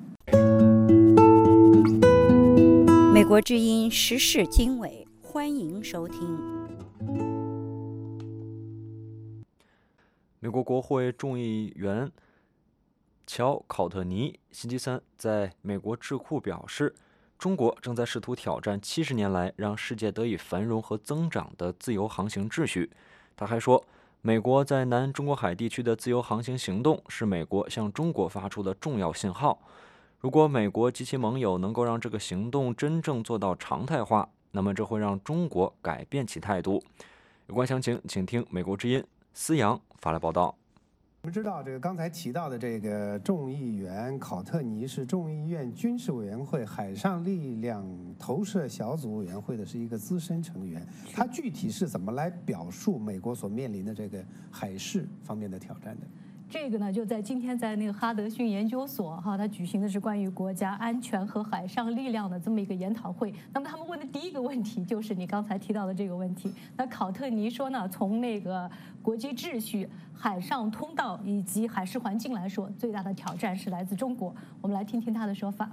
美国之音时事经纬，欢迎收听。 美国国会众议员乔·考特尼星期三在美国智库表示，中国正在试图挑战七十年来让世界得以繁荣和增长的自由航行秩序。他还说，美国在南中国海地区的自由航行行动是美国向中国发出的重要信号。如果美国及其盟友能够让这个行动真正做到常态化，那么这会让中国改变其态度。有关详情，请听美国之音思阳发来报道。 我们知道，这个刚才提到的这个众议员考特尼是众议院军事委员会海上力量投射小组委员会的是一个资深成员。他具体是怎么来表述美国所面临的这个海事方面的挑战的？ 这个呢，就在今天在那个哈德逊研究所哈，他举行的是关于国家安全和海上力量的这么一个研讨会。那么他们问的第一个问题就是你刚才提到的这个问题。那考特尼说呢，从那个国际秩序、海上通道以及海事环境来说，最大的挑战是来自中国。我们来听听他的说法。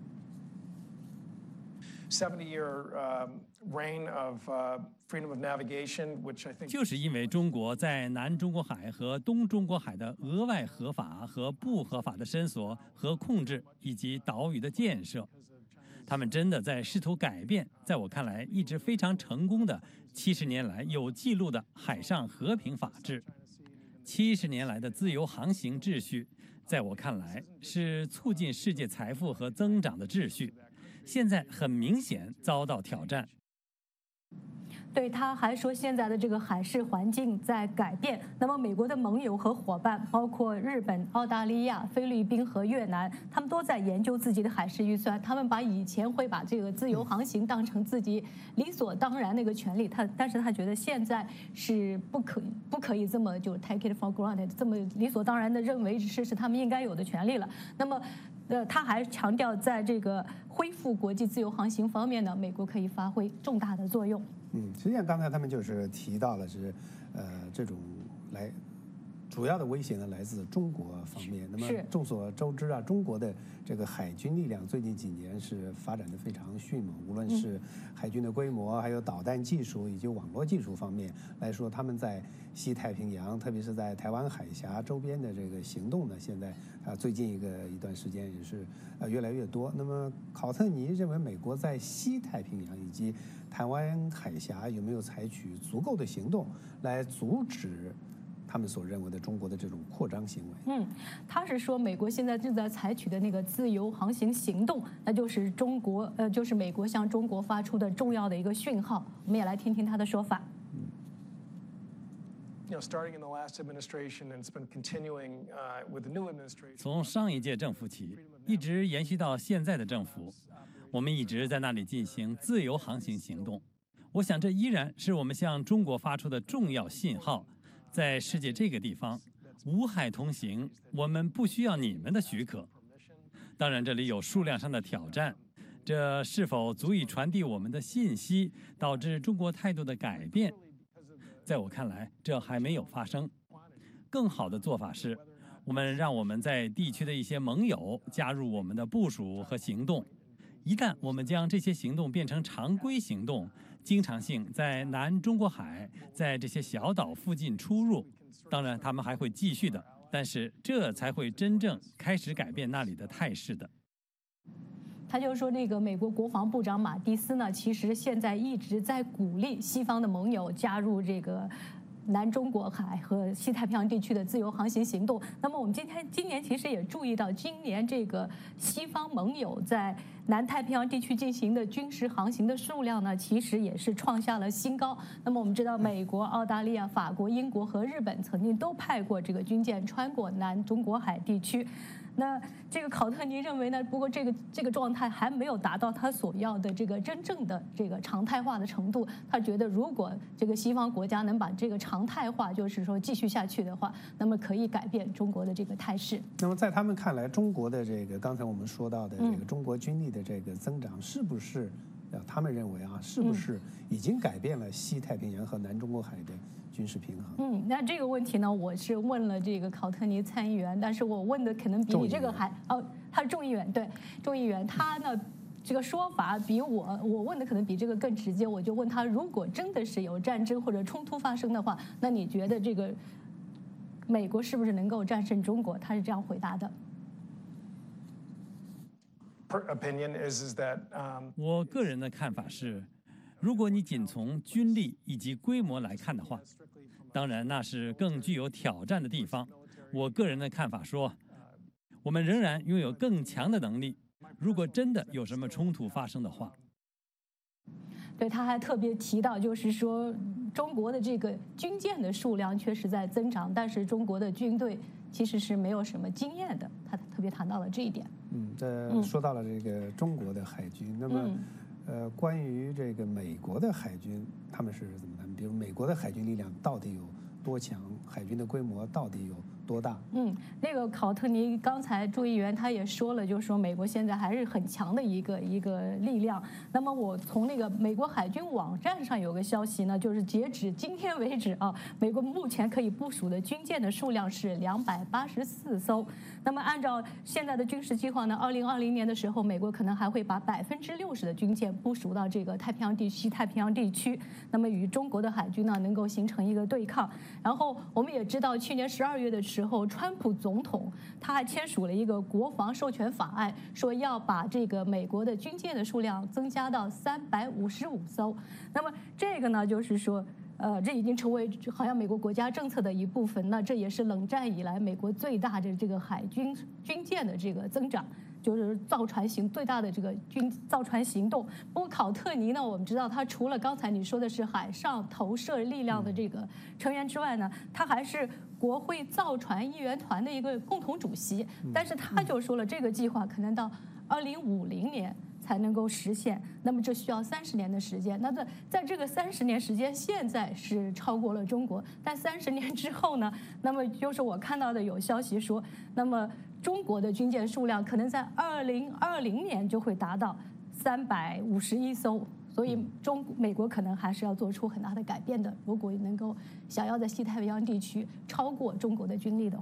就是因为中国在南中国海和东中国海的额外合法和不合法的伸索和控制，以及岛屿的建设，他们真的在试图改变在我看来一直非常成功的七十年来有记录的海上和平法治。七十年来的自由航行秩序，在我看来是促进世界财富和增长的秩序，现在很明显遭到挑战。 对，他还说，现在的这个海事环境在改变。那么，美国的盟友和伙伴，包括日本、澳大利亚、菲律宾和越南，他们都在研究自己的海事预算。他们把以前会把这个自由航行当成自己理所当然的一个权利，他但是他觉得现在是不可不可以这么就 take it for granted， 这么理所当然的认为是是他们应该有的权利了。那么，呃，他还强调，在这个恢复国际自由航行方面呢，美国可以发挥重大的作用。 嗯，实际上刚才他们就是提到了是，呃，这种来主要的威胁呢来自中国方面。那么众所周知啊，中国的这个海军力量最近几年是发展的非常迅猛，无论是海军的规模，还有导弹技术以及网络技术方面来说，他们在西太平洋，特别是在台湾海峡周边的这个行动呢，现在啊最近一个一段时间也是呃越来越多。那么考特尼认为，美国在西太平洋以及台湾海峡有没有采取足够的行动来阻止他们所认为的中国的这种扩张行为？ 嗯，他是说美国现在正在采取的那个自由航行行动，那就是中国呃，就是美国向中国发出的重要的一个讯号。我们也来听听他的说法。 从上一届政府起，一直延续到现在的政府，我们一直在那里进行自由航行行动。我想这依然是我们向中国发出的重要信号，在世界这个地方，无海通行，我们不需要你们的许可。当然，这里有数量上的挑战，这是否足以传递我们的信息，导致中国态度的改变？在我看来，这还没有发生。更好的做法是，我们让我们在地区的一些盟友加入我们的部署和行动。一旦我们将这些行动变成常规行动，经常性在南中国海，在这些小岛附近出入，当然他们还会继续的，但是这才会真正开始改变那里的态势的。 他就说，那个美国国防部长马蒂斯呢，其实现在一直在鼓励西方的盟友加入这个南中国海和西太平洋地区的自由航行行动。那么我们今天今年其实也注意到，今年这个西方盟友在南太平洋地区进行的军事航行的数量呢，其实也是创下了新高。那么我们知道，美国、澳大利亚、法国、英国和日本曾经都派过这个军舰穿过南中国海地区。那这个考特尼认为呢，不过这个这个状态还没有达到他所要的这个真正的这个常态化的程度。他觉得，如果这个西方国家能把这个常态化，就是说继续下去的话，那么可以改变中国的这个态势。 那么在他们看来，中国的这个刚才我们说到的这个中国军力的这个增长，是不是呃他们认为啊，是不是已经改变了西太平洋和南中国海的军事平衡？ 嗯，那这个问题呢，我是问了这个考特尼参议员，但是我问的可能比你这个还哦，他是众议员，对，众议员，他呢这个说法比我我问的可能比这个更直接。我就问他，如果真的是有战争或者冲突发生的话，那你觉得这个美国是不是能够战胜中国？他是这样回答的。 我个人的看法是，如果你仅从军力以及规模来看的话，当然那是更具有挑战的地方。我个人的看法说，我们仍然拥有更强的能力，如果真的有什么冲突发生的话。 对，他还特别提到，就是说中国的这个军舰的数量确实在增长，但是中国的军队其实是没有什么经验的，他特别谈到了这一点。 嗯，这说到了这个中国的海军，那么、嗯、呃，关于这个美国的海军，他们是怎么谈？比如美国的海军力量到底有多强？海军的规模到底有多大？ 嗯，那个考特尼刚才朱议员他也说了，就是说美国现在还是很强的一个一个力量。那么我从那个美国海军网站上有个消息呢，就是截止今天为止啊，美国目前可以部署的军舰的数量是两百八十四艘。那么按照现在的军事计划呢，二零二零年的时候，美国可能还会把百分之六十的军舰部署到这个太平洋地区、太平洋地区，那么与中国的海军呢能够形成一个对抗。然后我们也知道，去年十二月的时候，川普总统他还签署了一个国防授权法案，说要把这个美国的军舰的数量增加到三百五十五艘。那么这个呢，就是说。呃，这已经成为好像美国国家政策的一部分。那这也是冷战以来美国最大的这个海军军舰的这个增长，就是造船行最大的这个军造船行动。不过考特尼呢，我们知道他除了刚才你说的是海上投射力量的这个成员之外呢，他还是国会造船议员团的一个共同主席。但是他就说了，这个计划可能到二零五零年。才能够实现，那么这需要三十年的时间。那在在这个三十年时间，现在是超过了中国，但三十年之后呢？那么就是我看到的有消息说，那么中国的军舰数量可能在二零二零年就会达到三百五十一艘，所以中美国可能还是要做出很大的改变的。如果能够想要在西太平洋地区超过中国的军力的话。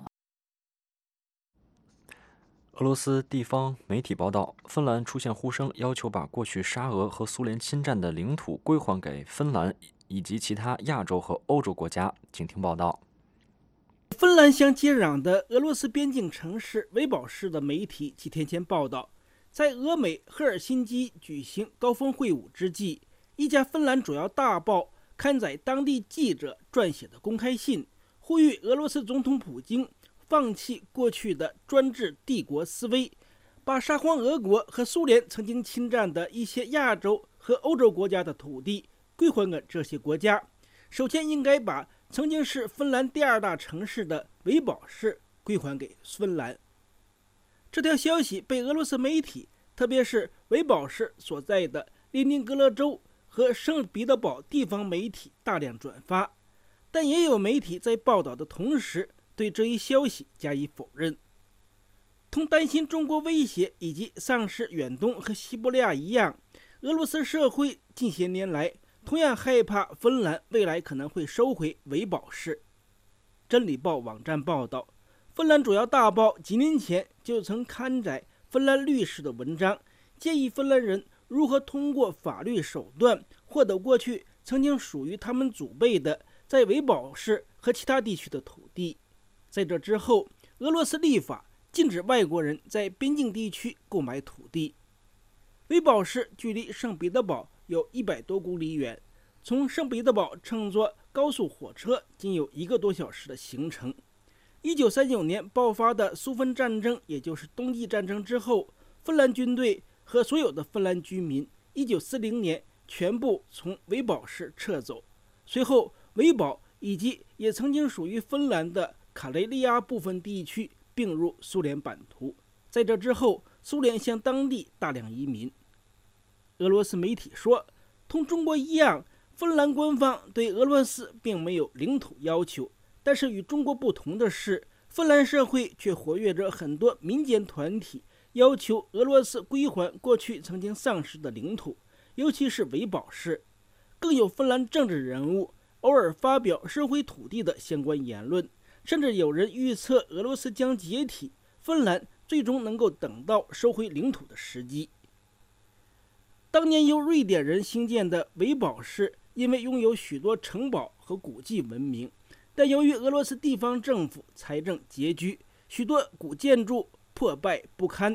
俄罗斯地方媒体报道，芬兰出现呼声，要求把过去沙俄和苏联侵占的领土归还给芬兰以及其他亚洲和欧洲国家。请听报道。 芬兰相接壤的俄罗斯边境城市维堡市的媒体几天前报道，在俄美赫尔辛基举行高峰会晤之际，一家芬兰主要大报刊载当地记者撰写的公开信，呼吁俄罗斯总统普京放弃过去的专制帝国思维，把沙皇俄国和苏联曾经侵占的一些亚洲和欧洲国家的土地归还给这些国家。首先应该把曾经是芬兰第二大城市的维堡市归还给芬兰。这条消息被俄罗斯媒体，特别是维堡市所在的列宁格勒州和圣彼得堡地方媒体大量转发，但也有媒体在报道的同时对这一消息加以否认。同担心中国威胁以及丧失远东和西伯利亚一样，俄罗斯社会近些年来同样害怕芬兰未来可能会收回维堡市。真理报网站报道，芬兰主要大报几年前就曾刊载芬兰律师的文章，建议芬兰人如何通过法律手段获得过去曾经属于他们祖辈的在维堡市和其他地区的土地。在这之后，俄罗斯立法禁止外国人在边境地区购买土地。维堡市距离圣彼得堡有一百多公里远，从圣彼得堡乘坐高速火车仅有一个多小时的行程。一九三九年爆发的苏芬战争，也就是冬季战争之后，芬兰军队和所有的芬兰居民一九四零年全部从维堡市撤走。随后，维堡以及也曾经属于芬兰的卡雷利亚部分地区并入苏联版图。在这之后，苏联向当地大量移民。俄罗斯媒体说，同中国一样，芬兰官方对俄罗斯并没有领土要求，但是与中国不同的是，芬兰社会却活跃着很多民间团体，要求俄罗斯归还过去曾经丧失的领土，尤其是维堡市。更有芬兰政治人物偶尔发表收回土地的相关言论，甚至有人预测俄罗斯将解体，芬兰最终能够等到收回领土的时机。当年由瑞典人兴建的维堡市，因为拥有许多城堡和古迹闻名，但由于俄罗斯地方政府财政拮据，许多古建筑破败不堪。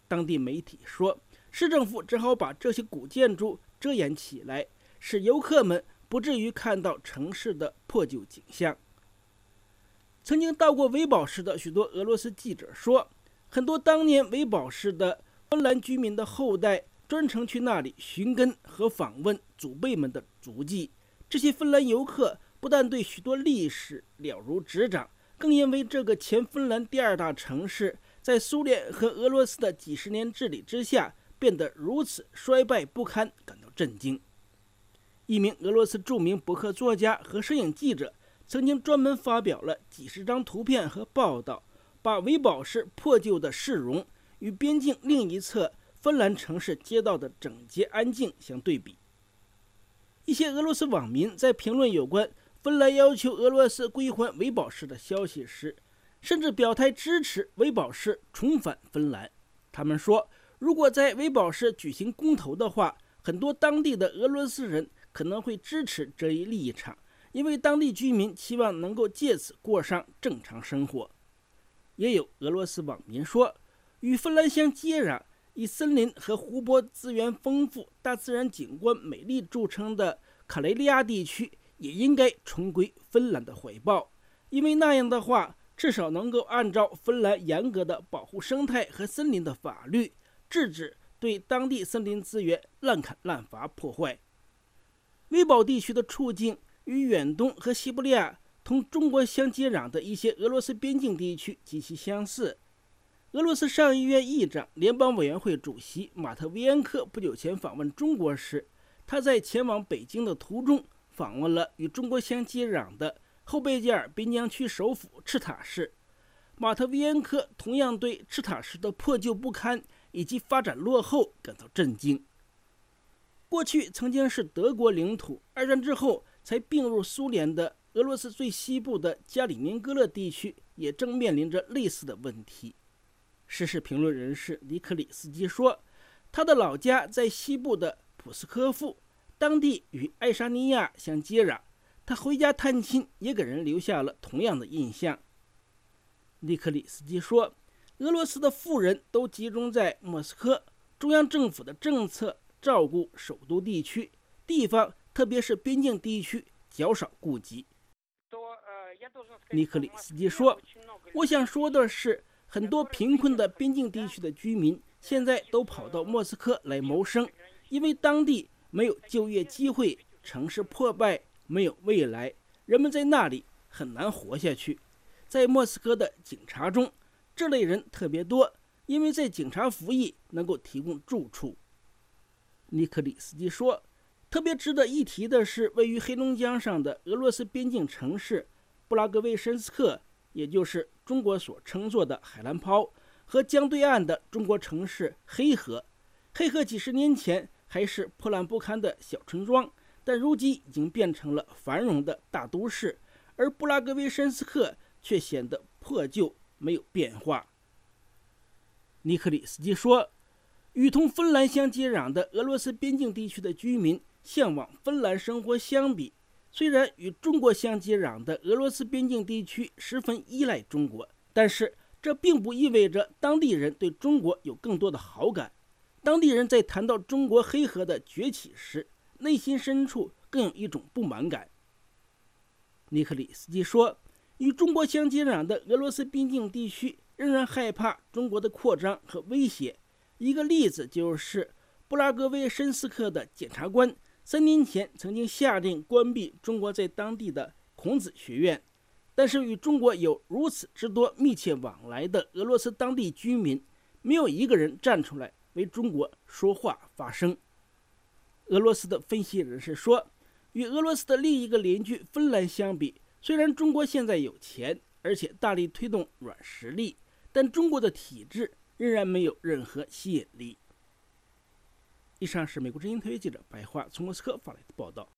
当地媒体说，市政府只好把这些古建筑遮掩起来，使游客们不至于看到城市的破旧景象。曾经到过维堡市的许多俄罗斯记者说，很多当年维堡市的芬兰居民的后代专程去那里寻根和访问祖辈们的足迹。这些芬兰游客不但对许多历史了如指掌，更因为这个前芬兰第二大城市在苏联和俄罗斯的几十年治理之下变得如此衰败不堪感到震惊。一名俄罗斯著名博客作家和摄影记者曾经专门发表了几十张图片和报道，把维堡市破旧的市容与边境另一侧芬兰城市街道的整洁安静相对比。一些俄罗斯网民在评论有关芬兰要求俄罗斯归还维堡市的消息时，甚至表态支持维堡市重返芬兰。他们说，如果在维堡市举行公投的话，很多当地的俄罗斯人可能会支持这一立场，因为当地居民期望能够借此过上正常生活。也有俄罗斯网民说，与芬兰相接壤，以森林和湖泊资源丰富、大自然景观美丽著称的卡雷利亚地区也应该重归芬兰的怀抱，因为那样的话，至少能够按照芬兰严格的保护生态和森林的法律，制止对当地森林资源滥砍滥伐破坏。维堡地区的处境与远东和西伯利亚同中国相接壤的一些俄罗斯边境地区极其相似。俄罗斯上议院议长、联邦委员会主席马特维延科不久前访问中国时，他在前往北京的途中访问了与中国相接壤的后贝加尔边疆区首府赤塔市。马特维延科同样对赤塔市的破旧不堪以及发展落后感到震惊。过去曾经是德国领土，二战之后才并入苏联的俄罗斯最西部的加里宁格勒地区也正面临着类似的问题。时事评论人士尼克里斯基说，他的老家在西部的普斯科夫，当地与爱沙尼亚相接壤，他回家探亲也给人留下了同样的印象。尼克里斯基说，俄罗斯的富人都集中在莫斯科，中央政府的政策照顾首都地区，地方特别是边境地区较少顾及。尼克里斯基说，我想说的是，很多贫困的边境地区的居民现在都跑到莫斯科来谋生，因为当地没有就业机会，城市破败，没有未来，人们在那里很难活下去。在莫斯科的警察中，这类人特别多，因为在警察服役能够提供住处。尼克里斯基说，特别值得一提的是，位于黑龙江上的俄罗斯边境城市布拉格维申斯克，也就是中国所称作的海兰泡，和江对岸的中国城市黑河。黑河几十年前还是破烂不堪的小村庄，但如今已经变成了繁荣的大都市，而布拉格维申斯克却显得破旧，没有变化。尼克里斯基说，与同芬兰相接壤的俄罗斯边境地区的居民向往芬兰生活相比，虽然与中国相接壤的俄罗斯边境地区十分依赖中国，但是这并不意味着当地人对中国有更多的好感。当地人在谈到中国黑河的崛起时，内心深处更有一种不满感。尼克里斯基说，与中国相接壤的俄罗斯边境地区仍然害怕中国的扩张和威胁。一个例子就是布拉格维申斯克的检察官三年前曾经下令关闭中国在当地的孔子学院，但是与中国有如此之多密切往来的俄罗斯当地居民，没有一个人站出来为中国说话发声。俄罗斯的分析人士说，与俄罗斯的另一个邻居芬兰相比，虽然中国现在有钱，而且大力推动软实力，但中国的体制仍然没有任何吸引力。以上是美国之音特约记者白桦从莫斯科发来的报道。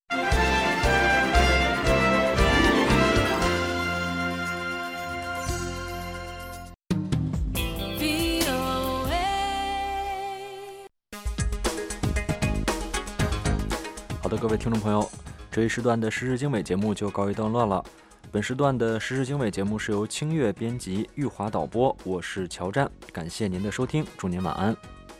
好的，各位听众朋友，这一时段的时事经纬节目就告一段落了。 本时段的时事经纬节目是由清月编辑、玉华导播，我是乔战，感谢您的收听，祝您晚安。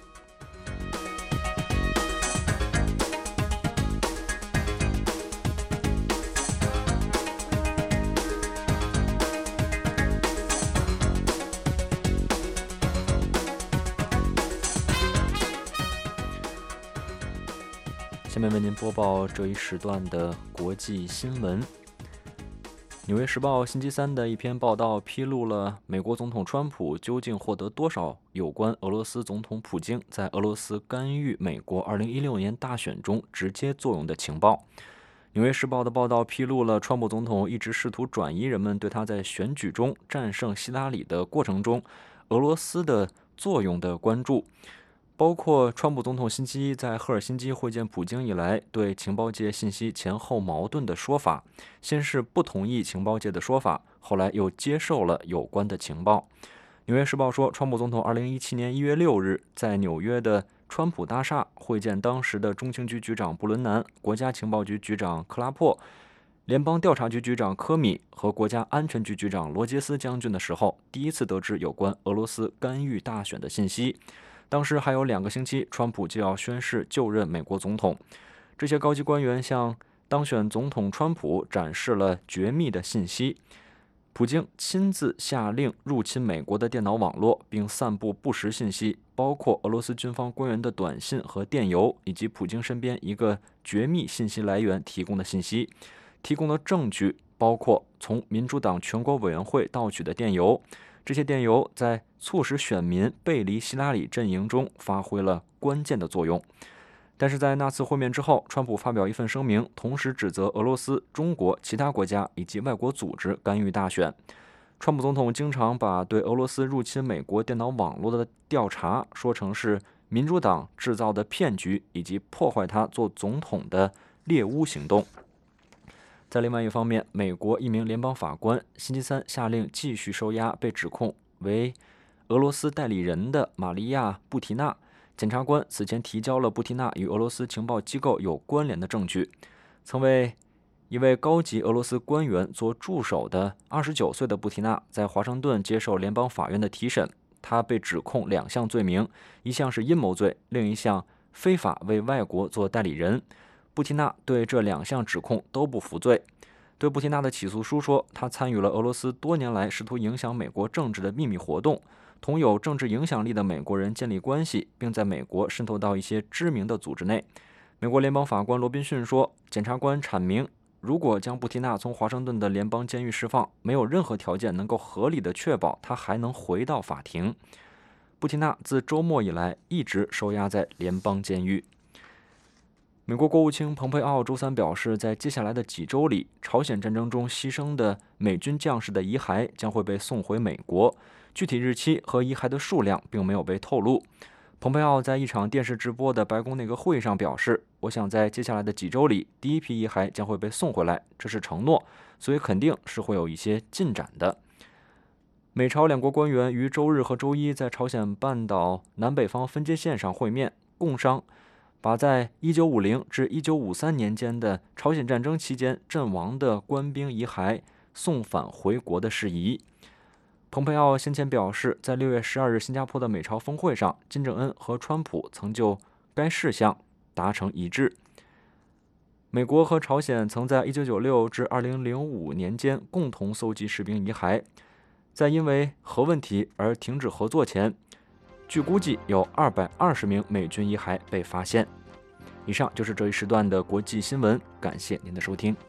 下面为您播报这一时段的国际新闻。纽约时报星期三的一篇报道披露了美国总统川普究竟获得多少有关俄罗斯总统普京在俄罗斯干预美国二零一六年大选中直接作用的情报。纽约时报的报道披露了川普总统一直试图转移人们对他在选举中战胜希拉里的过程中俄罗斯的作用的关注，包括川普总统星期一在赫尔辛基会见普京以来对情报界信息前后矛盾的说法，先是不同意情报界的说法，后来又接受了有关的情报。纽约时报说，川普总统二零一七年一月六日在纽约的川普大厦会见当时的中情局局长布伦南、国家情报局局长克拉珀、联邦调查局局长科米和国家安全局局长罗杰斯将军的时候，第一次得知有关俄罗斯干预大选的信息。当时还有两个星期，川普就要宣誓就任美国总统。这些高级官员向当选总统川普展示了绝密的信息。普京亲自下令入侵美国的电脑网络，并散布不实信息，包括俄罗斯军方官员的短信和电邮，以及普京身边一个绝密信息来源提供的信息。提供的证据包括从民主党全国委员会盗取的电邮。这些电邮在促使选民背离希拉里阵营中发挥了关键的作用。但是在那次会面之后，川普发表一份声明，同时指责俄罗斯、中国、其他国家以及外国组织干预大选。川普总统经常把对俄罗斯入侵美国电脑网络的调查说成是民主党制造的骗局，以及破坏他做总统的猎巫行动。在另外一方面，美国一名联邦法官星期三下令继续收押被指控为俄罗斯代理人的玛利亚·布提娜。检察官此前提交了布提娜与俄罗斯情报机构有关联的证据。曾为一位高级俄罗斯官员做助手的二十九岁的布提娜在华盛顿接受联邦法院的提审，他被指控两项罪名，一项是阴谋罪，另一项非法为外国做代理人。布提娜对这两项指控都不服罪。对布提娜的起诉书说，他参与了俄罗斯多年来试图影响美国政治的秘密活动，同有政治影响力的美国人建立关系，并在美国渗透到一些知名的组织内。美国联邦法官罗宾逊说，检察官阐明，如果将布提娜从华盛顿的联邦监狱释放，没有任何条件能够合理的确保他还能回到法庭。布提娜自周末以来一直收押在联邦监狱。美国国务卿蓬佩奥周三表示，在接下来的几周里，朝鲜战争中牺牲的美军将士的遗骸将会被送回美国，具体日期和遗骸的数量并没有被透露。蓬佩奥在一场电视直播的白宫内阁会议上表示，我想在接下来的几周里，第一批遗骸将会被送回来，这是承诺，所以肯定是会有一些进展的。美朝两国官员于周日和周一在朝鲜半岛南北方分界线上会面，共商把在一九五零至一九五三年间的朝鲜战争期间阵亡的官兵遗骸送返回国的事宜。蓬佩奥先前表示，在六月十二日新加坡的美朝峰会上，金正恩和川普曾就该事项达成一致。美国和朝鲜曾在一九九六至二零零五年间共同搜集士兵遗骸，在因为核问题而停止合作前，据估计有二百二十名美军遗骸被发现。以上就是这一时段的国际新闻，感谢您的收听。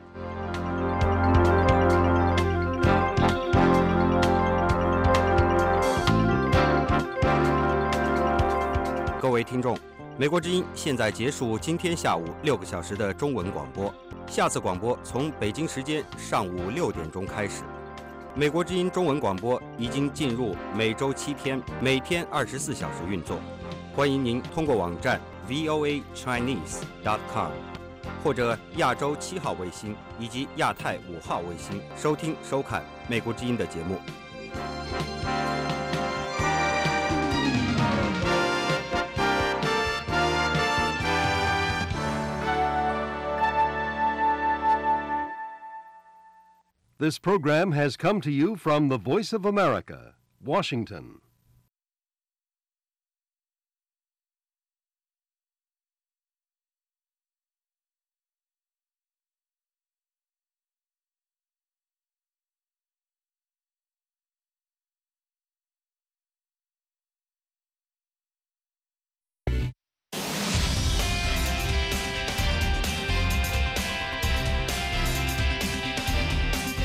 各位听众，美国之音现在结束今天下午六个小时的中文广播，下次广播从北京时间上午六点钟开始。美国之音中文广播已经进入每周七天，每天二十四小时运作。欢迎您通过网站 v o a chinese dot com 或者亚洲七号卫星以及亚太五号卫星收听收看美国之音的节目。 This program has come to you from the Voice of America, Washington.